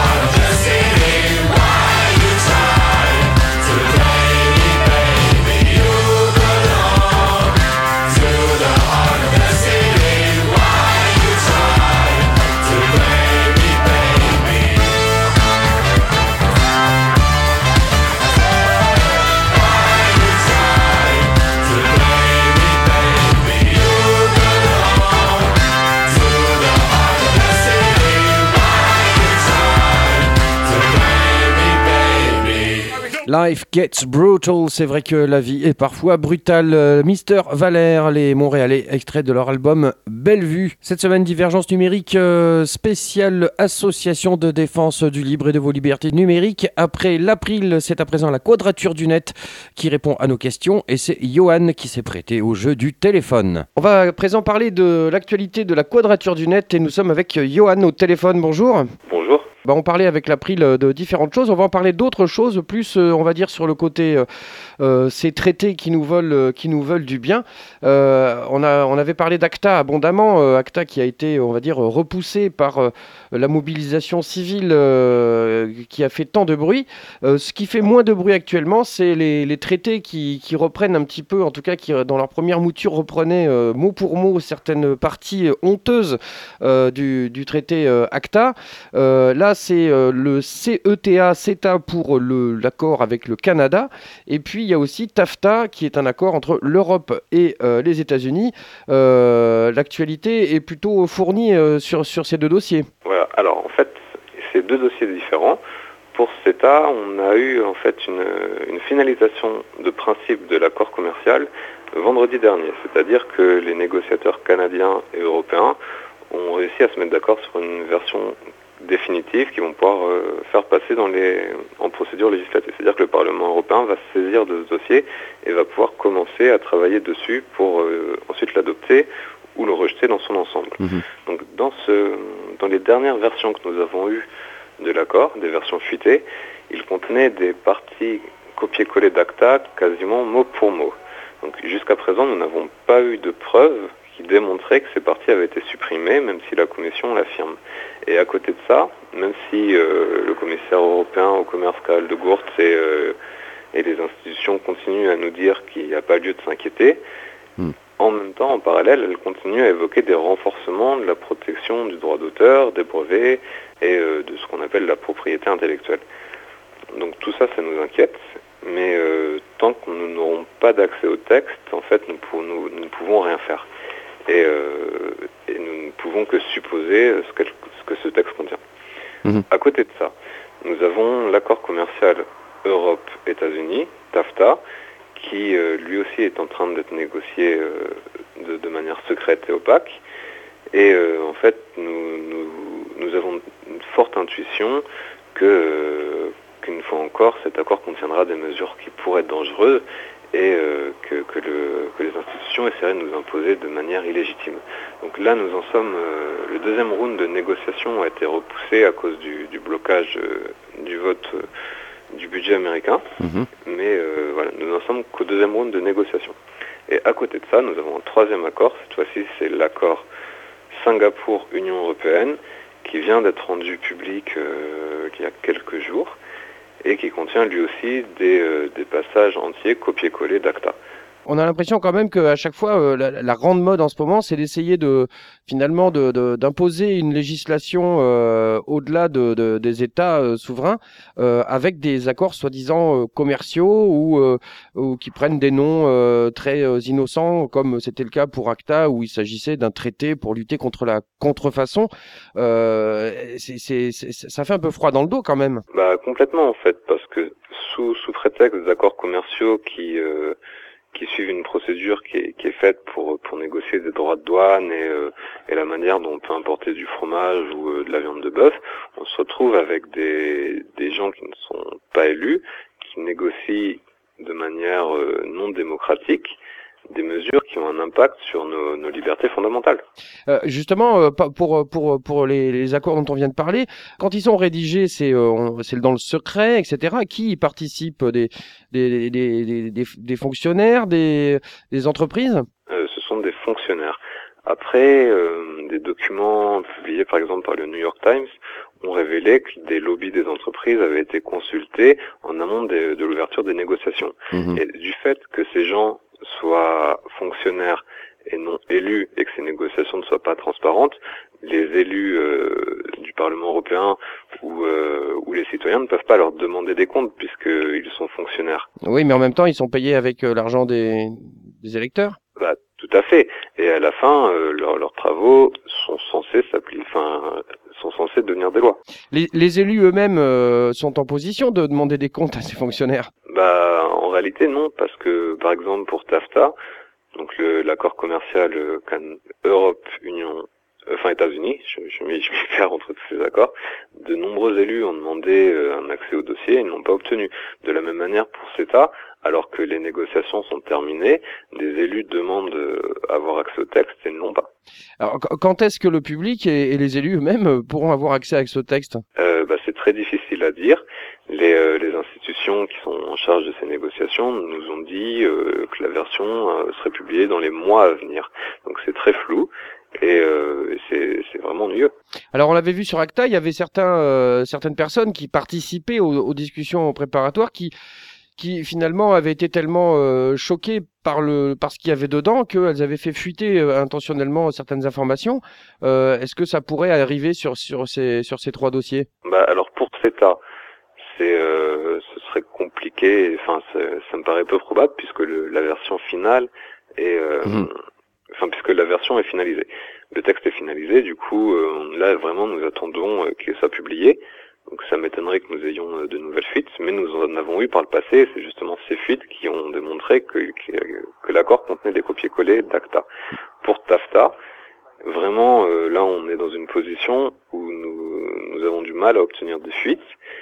Baby, Life gets brutal, c'est vrai que la vie est parfois brutale. Euh, Mister Valère, les Montréalais, extrait de leur album Bellevue. Cette semaine, Divergence numérique euh, spéciale association de défense du libre et de vos libertés numériques. Après l'April, c'est à présent la Quadrature du Net qui répond à nos questions et c'est Johan qui s'est prêté au jeu du téléphone. On va à présent parler de l'actualité de la Quadrature du Net et nous sommes avec Johan au téléphone. Bonjour. Bonjour. Bah, on parlait avec l'April de différentes choses. On va en parler d'autres choses, plus euh, on va dire sur le côté euh, euh, ces traités qui nous veulent, euh, qui nous veulent du bien. Euh, on, a, on avait parlé d'ACTA abondamment, euh, ACTA qui a été, on va dire, repoussé par euh, la mobilisation civile euh, qui a fait tant de bruit. Euh, ce qui fait moins de bruit actuellement, c'est les, les traités qui, qui reprennent un petit peu, en tout cas qui dans leur première mouture reprenaient euh, mot pour mot certaines parties honteuses euh, du, du traité euh, ACTA. Euh, là, c'est euh, le C E T A, CETA pour le, l'accord avec le Canada. Et puis, il y a aussi TAFTA, qui est un accord entre l'Europe et euh, les États-Unis. Euh, l'actualité est plutôt fournie euh, sur, sur ces deux dossiers. Voilà. Alors, en fait, c'est deux dossiers différents. Pour CETA, on a eu en fait une, une finalisation de principe de l'accord commercial vendredi dernier. C'est-à-dire que les négociateurs canadiens et européens ont réussi à se mettre d'accord sur une version définitifs qui vont pouvoir euh, faire passer dans les, en procédure législative. C'est-à-dire que le Parlement européen va se saisir de ce dossier et va pouvoir commencer à travailler dessus pour euh, ensuite l'adopter ou le rejeter dans son ensemble. Mmh. Donc dans, ce, dans les dernières versions que nous avons eues de l'accord, des versions fuitées, il contenait des parties copier-coller d'ACTA quasiment mot pour mot. Donc jusqu'à présent, nous n'avons pas eu de preuves qui démontrait que ces parties avaient été supprimées, même si la Commission l'affirme. Et à côté de ça, même si euh, le commissaire européen au commerce Karel de Gucht et, euh, et les institutions continuent à nous dire qu'il n'y a pas lieu de s'inquiéter, mm. en même temps, en parallèle, elles continuent à évoquer des renforcements de la protection du droit d'auteur, des brevets et euh, de ce qu'on appelle la propriété intellectuelle. Donc tout ça, ça nous inquiète. Mais euh, tant que nous n'aurons pas d'accès au texte, en fait, nous, pour, nous, nous ne pouvons rien faire. Et, euh, et nous ne pouvons que supposer ce que, ce que ce texte contient. Mmh. À côté de ça, nous avons l'accord commercial Europe-États-Unis, TAFTA, qui euh, lui aussi est en train d'être négocié euh, de, de manière secrète et opaque. Et euh, en fait, nous, nous, nous avons une forte intuition que, euh, qu'une fois encore, cet accord contiendra des mesures qui pourraient être dangereuses et euh, que, que, le, que les institutions essaieraient de nous imposer de manière illégitime. Donc là, nous en sommes... Euh, le deuxième round de négociation a été repoussé à cause du, du blocage euh, du vote euh, du budget américain, mmh. mais euh, voilà, nous n'en sommes qu'au deuxième round de négociation. Et à côté de ça, nous avons un troisième accord, cette fois-ci c'est l'accord Singapour-Union européenne, qui vient d'être rendu public euh, il y a quelques jours, et qui contient lui aussi des, euh, des passages entiers copier-coller d'ACTA. On a l'impression quand même qu'à chaque fois, euh, la, la grande mode en ce moment, c'est d'essayer de finalement de, de, d'imposer une législation euh, au-delà de, de, des États euh, souverains, euh, avec des accords soi-disant euh, commerciaux ou, euh, ou qui prennent des noms euh, très euh, innocents, comme c'était le cas pour ACTA, où il s'agissait d'un traité pour lutter contre la contrefaçon. Euh, c'est, c'est, c'est, ça fait un peu froid dans le dos quand même. Bah complètement en fait, parce que sous, sous prétexte des accords commerciaux qui... Euh, qui suivent une procédure qui est, qui est faite pour pour négocier des droits de douane et, euh, et la manière dont on peut importer du fromage ou euh, de la viande de bœuf, on se retrouve avec des des gens qui ne sont pas élus, qui négocient de manière euh, non démocratique des mesures qui ont un impact sur nos, nos libertés fondamentales. Euh, justement, euh, pour pour pour les, les accords dont on vient de parler, quand ils sont rédigés, c'est euh, c'est dans le secret, et cetera. Qui y participe, des des des des, des, des fonctionnaires, des des entreprises? euh, Ce sont des fonctionnaires. Après, euh, des documents publiés par exemple par le New York Times ont révélé que des lobbies des entreprises avaient été consultés en amont de, de l'ouverture des négociations. Mmh. Et du fait que ces gens soient fonctionnaires et non élus et que ces négociations ne soient pas transparentes, les élus euh, du Parlement européen ou, euh, ou les citoyens ne peuvent pas leur demander des comptes puisqu'ils sont fonctionnaires. Oui, mais en même temps, ils sont payés avec euh, l'argent des, des électeurs. Bah, tout à fait. Et à la fin, euh, leur, leurs travaux sont censés s'appliquer, enfin, sont censés devenir des lois. Les, les élus eux-mêmes euh, sont en position de demander des comptes à ces fonctionnaires. Bah, en réalité, non, parce que, par exemple, pour TAFTA, donc le, l'accord commercial euh, Can- Europe-Union, euh, enfin États-Unis, je, je m'y je m'y perds entre tous ces accords, de nombreux élus ont demandé euh, un accès au dossier et ils n'ont pas obtenu. De la même manière pour CETA, alors que les négociations sont terminées, des élus demandent euh, avoir accès au texte et ne l'ont pas. Alors, qu- quand est-ce que le public et, et les élus eux-mêmes pourront avoir accès à ce texte? Euh, bah, c'est très difficile à dire. Les, euh, les institutions qui sont en charge de ces négociations nous ont dit euh, que la version euh, serait publiée dans les mois à venir. Donc c'est très flou et, euh, et c'est, c'est vraiment ennuyeux. Alors on l'avait vu sur Acta, il y avait certains, euh, certaines personnes qui participaient aux, aux discussions préparatoires qui, qui finalement avaient été tellement euh, choquées par, le, par ce qu'il y avait dedans qu'elles avaient fait fuiter euh, intentionnellement certaines informations. Euh, est-ce que ça pourrait arriver sur, sur, ces, sur ces trois dossiers? Bah, alors pour CETA, c'est, euh, ce serait compliqué, enfin c'est- ça me paraît peu probable puisque le, la version finale est... Euh, Mmh. Enfin, puisque la version est finalisée. Le texte est finalisé, du coup, euh, là, vraiment, nous attendons euh, qu'il soit publié. Donc, ça m'étonnerait que nous ayons euh, de nouvelles fuites, mais nous en avons eu par le passé, et c'est justement ces fuites qui ont démontré que, que, que l'accord contenait des copier-coller d'ACTA. Pour TAFTA, vraiment, euh, là, on est dans une position où nous, nous avons du mal à obtenir des fuites,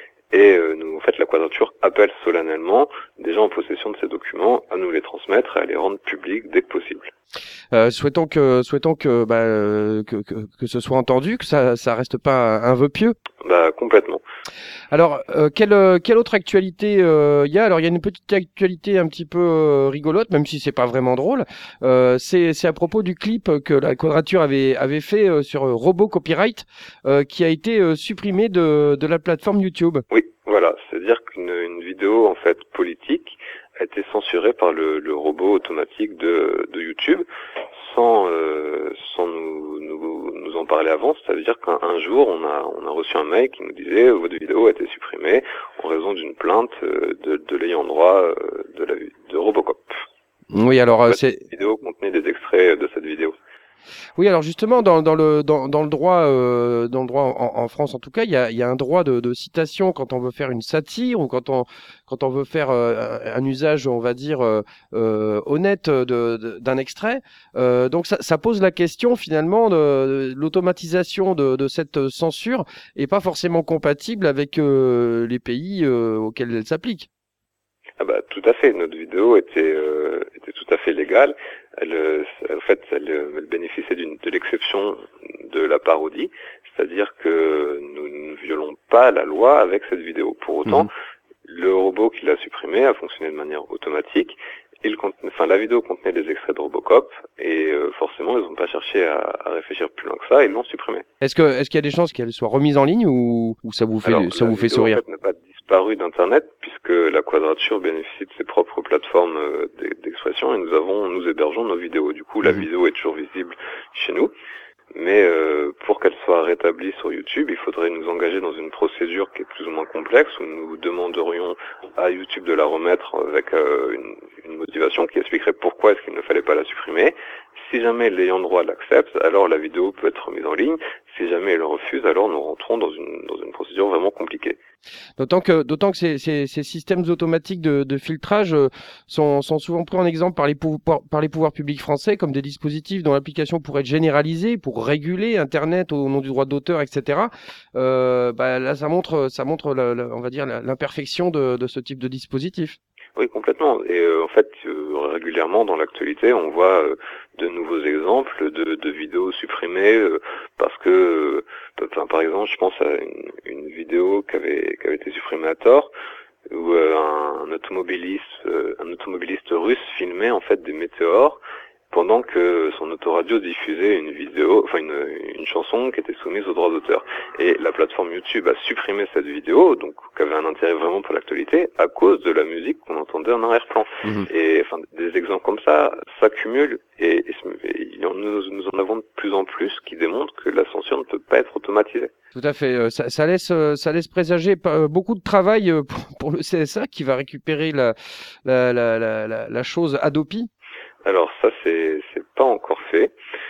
et euh, nous, en fait, la Quadrature appelle solennellement des gens en possession de ces documents à nous les transmettre et à les rendre publics dès que possible. Euh, souhaitons que, souhaitons que, bah, euh, que, que, que ce soit entendu, que ça, ça reste pas un, un vœu pieux. Bah, complètement. Alors, euh, quelle, euh, quelle autre actualité il euh, y a? Alors, il y a une petite actualité un petit peu euh, rigolote, même si c'est pas vraiment drôle. Euh, c'est, c'est à propos du clip que la Quadrature avait, avait fait euh, sur euh, Robot Copyright, euh, qui a été euh, supprimé de, de la plateforme YouTube. Oui, voilà. C'est-à-dire qu'une une vidéo, en fait, politique a été censurée par le, le robot automatique de, de YouTube sans, euh, sans nous, nous, nous en parler avant. C'est-à-dire qu'un un jour, on a, on a reçu un mail qui nous disait « Votre vidéo a été supprimée en raison d'une plainte de, de l'ayant droit euh, de, la, de Robocop ». Oui, alors en euh, fait, c'est... cette vidéo contenait des extraits de cette vidéo. Oui, alors justement, dans, dans le dans, dans le droit, euh, dans le droit en, en France en tout cas, il y a, il y a un droit de, de citation quand on veut faire une satire ou quand on quand on veut faire euh, un usage, on va dire euh, euh, honnête de, de- d'un extrait. Euh, donc ça, ça pose la question finalement de, de l'automatisation de, de cette censure est pas forcément compatible avec euh, les pays euh, auxquels elle s'applique. Ah bah tout à fait. Notre vidéo était euh, était tout à fait légale. Elle, euh, en fait, elle, euh, elle bénéficiait d'une de l'exception de la parodie, c'est-à-dire que nous ne violons pas la loi avec cette vidéo. Pour autant, Mhm. le robot qui l'a supprimé a fonctionné de manière automatique. Il contenait, enfin, la vidéo contenait des extraits de Robocop et euh, forcément, ils n'ont pas cherché à, à réfléchir plus loin que ça. Ils l'ont supprimé. Est-ce que est-ce qu'il y a des chances qu'elle soit remise en ligne ou, ou ça vous fait Alors, ça la vous fait vidéo, sourire? en fait, n'a pas disparu d'Internet puisque la Quadrature bénéficie de ses propres plateformes euh, d'e- d'expression et nous avons, nous hébergeons nos vidéos. Du coup, la Mhm. vidéo est toujours visible chez nous. Mais euh, pour qu'elle soit rétablie sur YouTube, il faudrait nous engager dans une procédure qui est plus ou moins complexe où nous demanderions à YouTube de la remettre avec euh, une, une motivation qui expliquerait pourquoi est-ce qu'il ne fallait pas la supprimer. Si jamais l'ayant droit l'accepte, alors la vidéo peut être remise en ligne. Si jamais elle refuse, alors nous rentrons dans une dans une procédure vraiment compliquée. D'autant que, d'autant que ces, ces, ces systèmes automatiques de, de filtrage euh, sont, sont souvent pris en exemple par les, pouvoirs, par les pouvoirs publics français comme des dispositifs dont l'application pourrait être généralisée pour réguler Internet au nom du droit d'auteur, et cetera. Euh, bah, là, ça montre, ça montre, la, la- on va dire, la- l'imperfection de, de ce type de dispositif. Oui, complètement. Et euh, en fait, euh, régulièrement dans l'actualité, on voit euh, de nouveaux exemples de, de vidéos supprimées euh, parce que, euh, enfin, par exemple, je pense à une, une vidéo qui avait, qui avait été supprimée à tort, où euh, un, un automobiliste, euh, un automobiliste russe filmait en fait des météores pendant que son autoradio diffusait une vidéo, enfin une, une chanson qui était soumise au droit d'auteur. Et la plateforme YouTube a supprimé cette vidéo, donc qui avait un intérêt vraiment pour l'actualité, à cause de la musique qu'on entendait en arrière-plan. Mmh. Et enfin, des exemples comme ça s'accumulent et, et, et il y en- nous, nous en avons de plus en plus qui démontrent que la censure ne peut pas être automatisée. Tout à fait. Euh, Ça, ça laisse, euh, ça laisse présager pas- euh, beaucoup de travail euh, pour, pour le C S A qui va récupérer la, la, la, la, la, la chose Adopi. Alors ça, c'est c'est pas encore fait.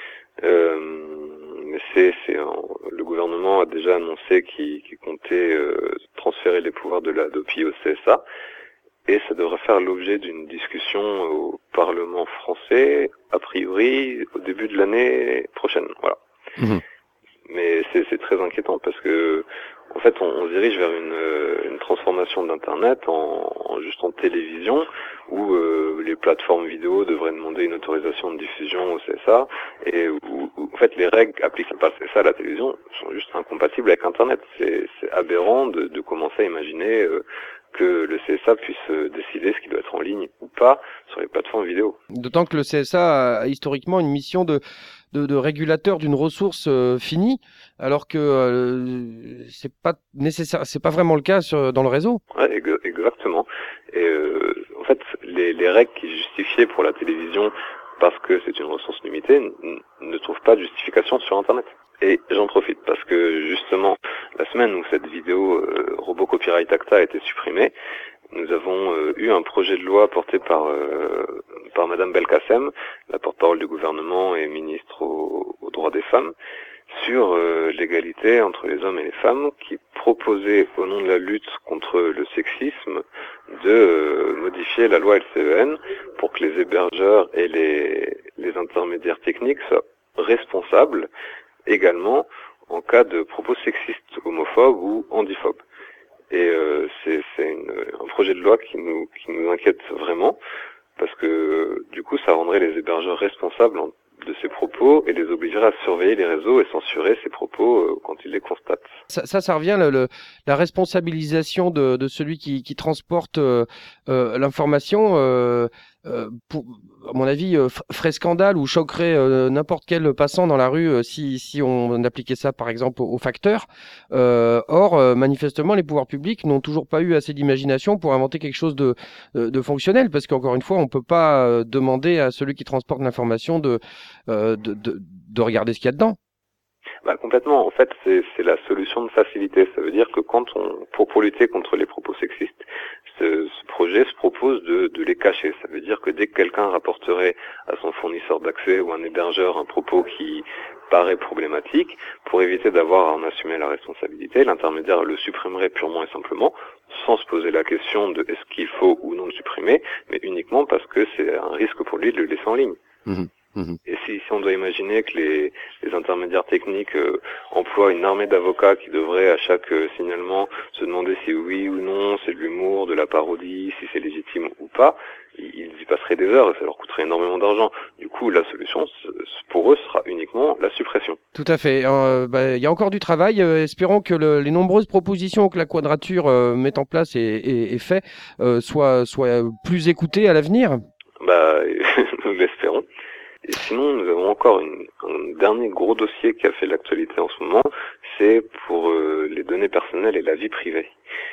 Euh, mais c'est c'est en- le gouvernement a déjà annoncé qu'il qu'il comptait euh, transférer les pouvoirs de l'Adopi au C S A. et ça devrait faire l'objet d'une discussion au Parlement français, a priori au début de l'année prochaine. Voilà. Mmh. Mais c'est, c'est très inquiétant parce que en fait on, on se dirige vers une, une transformation d'Internet en, en juste en télévision où euh, les plateformes vidéo devraient demander une autorisation de diffusion au C S A et où, où en fait les règles appliquées par le C S A à la télévision sont juste incompatibles avec Internet. C'est, c'est aberrant de, de commencer à imaginer euh, que le C S A puisse euh, décider ce qui doit être en ligne ou pas sur les plateformes vidéo. D'autant que le C S A a historiquement une mission de De, de régulateur d'une ressource euh, finie, alors que euh, c'est pas nécessaire, c'est pas vraiment le cas sur, dans le réseau. Ouais, ex- exactement. Et euh, en fait, les, les règles qui justifiaient pour la télévision parce que c'est une ressource limitée n- ne trouvent pas de justification sur Internet. Et j'en profite parce que justement, la semaine où cette vidéo euh, Robot Copyright Acta a été supprimée, nous avons euh, eu un projet de loi porté par euh, par Madame Belkacem, la porte-parole du gouvernement et ministre aux, aux droits des femmes, sur euh, l'égalité entre les hommes et les femmes, qui proposait, au nom de la lutte contre le sexisme, de euh, modifier la loi L C E N pour que les hébergeurs et les, les intermédiaires techniques soient responsables également en cas de propos sexistes, homophobes ou handiphobes. Et euh, c'est, c'est une, un projet de loi qui nous, qui nous inquiète vraiment, parce que du coup ça rendrait les hébergeurs responsables en, de ces propos et les obligerait à surveiller les réseaux et censurer ces propos euh, quand ils les constatent. Ça, ça, ça revient le, le, la responsabilisation de, de celui qui, qui transporte euh, euh, l'information. Euh, euh, pour, à mon avis, euh, ferait scandale ou choquerait euh, n'importe quel passant dans la rue euh, si, si on appliquait ça, par exemple, aux, aux facteurs. Euh, or, euh, manifestement, les pouvoirs publics n'ont toujours pas eu assez d'imagination pour inventer quelque chose de, de, de fonctionnel, parce qu'encore une fois, on ne peut pas euh, demander à celui qui transporte l'information de, euh, de, de, de regarder ce qu'il y a dedans. Bah, complètement. En fait, c'est, c'est la solution de facilité. Ça veut dire que quand on, pour, pour lutter contre les propos sexistes, ce, ce projet se propose de, de les cacher. Ça veut dire que dès que quelqu'un rapporterait à son fournisseur d'accès ou un hébergeur un propos qui paraît problématique, pour éviter d'avoir à en assumer la responsabilité, l'intermédiaire le supprimerait purement et simplement, sans se poser la question de est-ce qu'il faut ou non le supprimer, mais uniquement parce que c'est un risque pour lui de le laisser en ligne. Mmh. Mmh. Et si, si on doit imaginer que les, les intermédiaires techniques euh, emploient une armée d'avocats qui devraient à chaque euh, signalement se demander si oui ou non c'est de l'humour, de la parodie, si c'est légitime ou pas, ils y passeraient des heures et ça leur coûterait énormément d'argent. Du coup, la solution pour eux sera uniquement la suppression. Tout à fait. Euh, bah, y a encore du travail. Euh, espérons que le, les nombreuses propositions que la Quadrature euh, met en place et, et, et fait euh, soient, soient plus écoutées à l'avenir. Bah, nous l'espérons. Et sinon, nous avons encore une, un dernier gros dossier qui a fait l'actualité en ce moment, c'est pour euh, les données personnelles et la vie privée.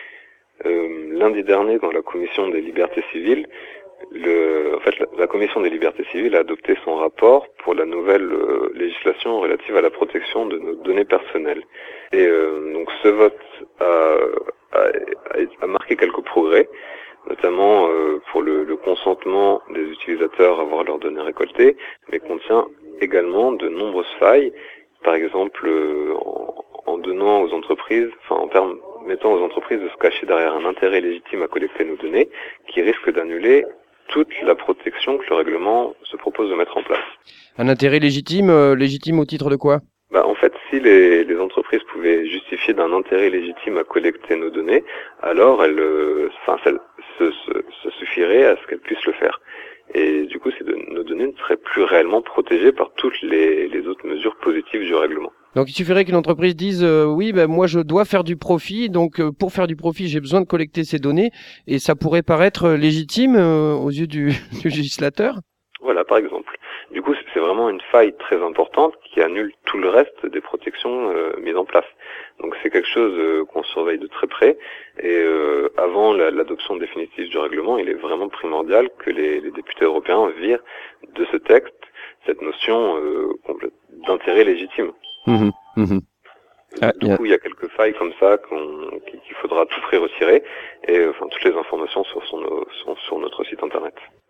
Euh, lundi dernier, dans la commission des libertés civiles, le, en fait, la, la commission des libertés civiles a adopté son rapport pour la nouvelle euh, législation relative à la protection de nos données personnelles. Et euh, donc, ce vote a, a, a marqué quelques progrès, notamment euh, pour le, le consentement des utilisateurs à voir leurs données récoltées, mais contient également de nombreuses failles, par exemple euh, en, en donnant aux entreprises, enfin en permettant aux entreprises de se cacher derrière un intérêt légitime à collecter nos données, qui risque d'annuler toute la protection que le règlement se propose de mettre en place. Un intérêt légitime, euh, légitime au titre de quoi ? Bah, en fait, si les, les entreprises pouvaient justifier d'un intérêt légitime à collecter nos données, alors elles, euh, enfin, ça, se, se, se suffirait à ce qu'elles puissent le faire. Et du coup, ces de, nos données ne seraient plus réellement protégées par toutes les, les autres mesures positives du règlement. Donc il suffirait qu'une entreprise dise euh, oui, ben moi je dois faire du profit, donc euh, pour faire du profit j'ai besoin de collecter ces données, et ça pourrait paraître légitime euh, aux yeux du, du législateur. Voilà, par exemple. Du coup, c'est vraiment une faille très importante qui annule tout le reste des protections euh, mises en place. Donc c'est quelque chose euh, qu'on surveille de très près, et euh, avant la, l'adoption définitive du règlement, il est vraiment primordial que les, les députés européens virent de ce texte cette notion euh, d'intérêt légitime. Mmh, mmh. Ah, du coup, il y a quelques failles comme ça qu'on, qu'il faudra tout près retirer, et enfin toutes les informations sont sur, son, sont sur notre site internet.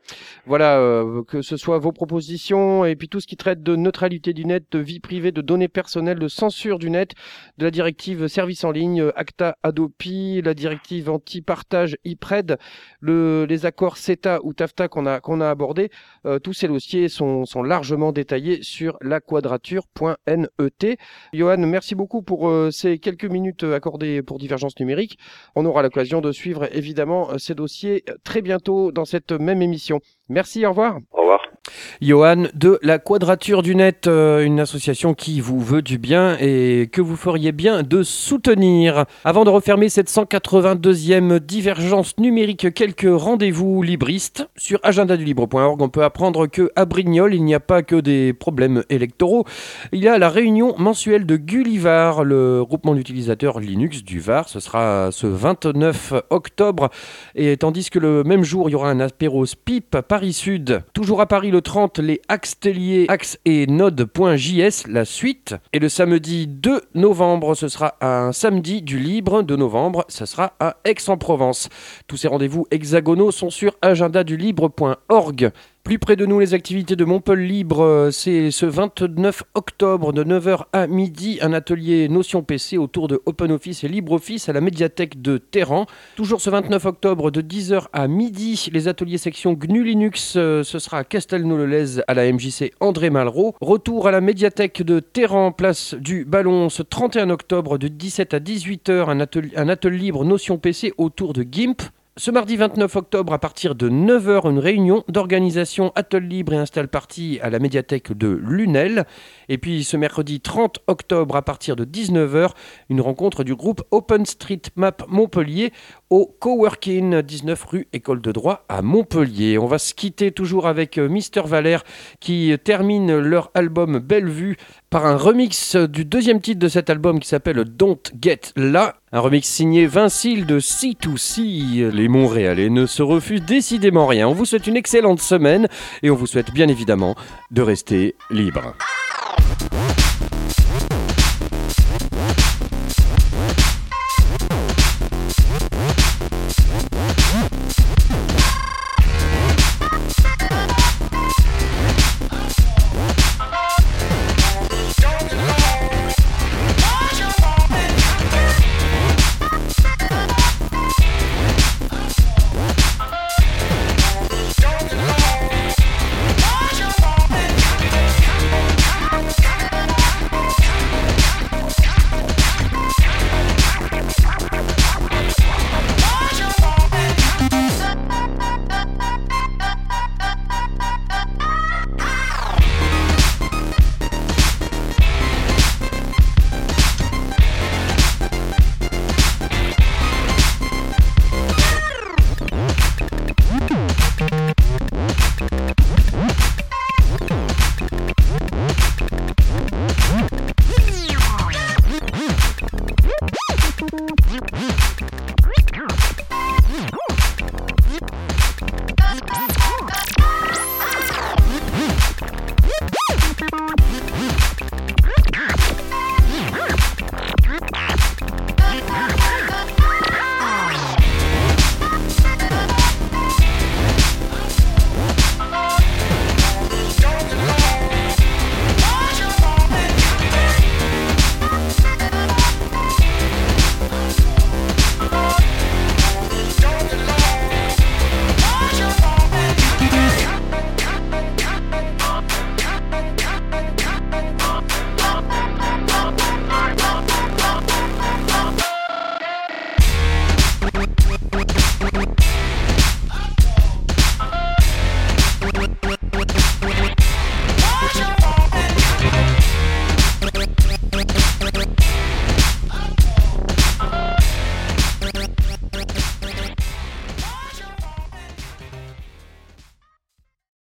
Voilà, euh, que ce soit vos propositions et puis tout ce qui traite de neutralité du net, de vie privée, de données personnelles, de censure du net, de la directive service en ligne, ACTA, Adopi, la directive anti-partage I P R E D, le, les accords CETA ou TAFTA qu'on a, qu'on a abordés, euh, tous ces dossiers sont, sont largement détaillés sur la quadrature point net. Johan, merci beaucoup pour euh, ces quelques minutes accordées pour Divergence Numérique. On aura l'occasion de suivre évidemment ces dossiers très bientôt dans cette même émission. Merci, au revoir. Au revoir. Johan de la Quadrature du Net, euh, une association qui vous veut du bien et que vous feriez bien de soutenir. Avant de refermer cette cent quatre-vingt-deuxième Divergence Numérique, quelques rendez-vous libristes. Sur agenda du libre point org, on peut apprendre qu'à Brignoles, il n'y a pas que des problèmes électoraux. Il y a la réunion mensuelle de Gullivar, le groupement d'utilisateurs Linux du Var. Ce sera ce vingt-neuf octobre. Et tandis que le même jour, il y aura un apéros pipe Paris Sud. Toujours à Paris, le trente, les Axteliers, Axe et Node.js, la suite. Et le samedi deux novembre, ce sera un samedi du libre de novembre, ce sera à Aix-en-Provence. Tous ces rendez-vous hexagonaux sont sur agenda du libre point org. Plus près de nous, les activités de Montpellier Libre, c'est ce vingt-neuf octobre de neuf heures à midi, un atelier Notion P C autour de OpenOffice et LibreOffice à la médiathèque de Téhéran. Toujours ce vingt-neuf octobre de dix heures à midi, les ateliers section G N U Linux, euh, ce sera à Castelnau-le-Lez à la M J C André Malraux. Retour à la médiathèque de Téhéran, place du Ballon, ce trente et un octobre de dix-sept à dix-huit heures, un atelier, un atelier libre Notion P C autour de GIMP. Ce mardi vingt-neuf octobre, à partir de neuf heures, une réunion d'organisation Atelier Libre et Install Party à la médiathèque de Lunel. Et puis ce mercredi trente octobre, à partir de dix-neuf heures, une rencontre du groupe OpenStreetMap Montpellier au Coworking, dix-neuf rue École de Droit à Montpellier. On va se quitter toujours avec Mister Valère qui termine leur album Belle Vue par un remix du deuxième titre de cet album qui s'appelle Don't Get Là. Un remix signé Vincile de C deux C. Les Montréalais ne se refusent décidément rien. On vous souhaite une excellente semaine et on vous souhaite bien évidemment de rester libre.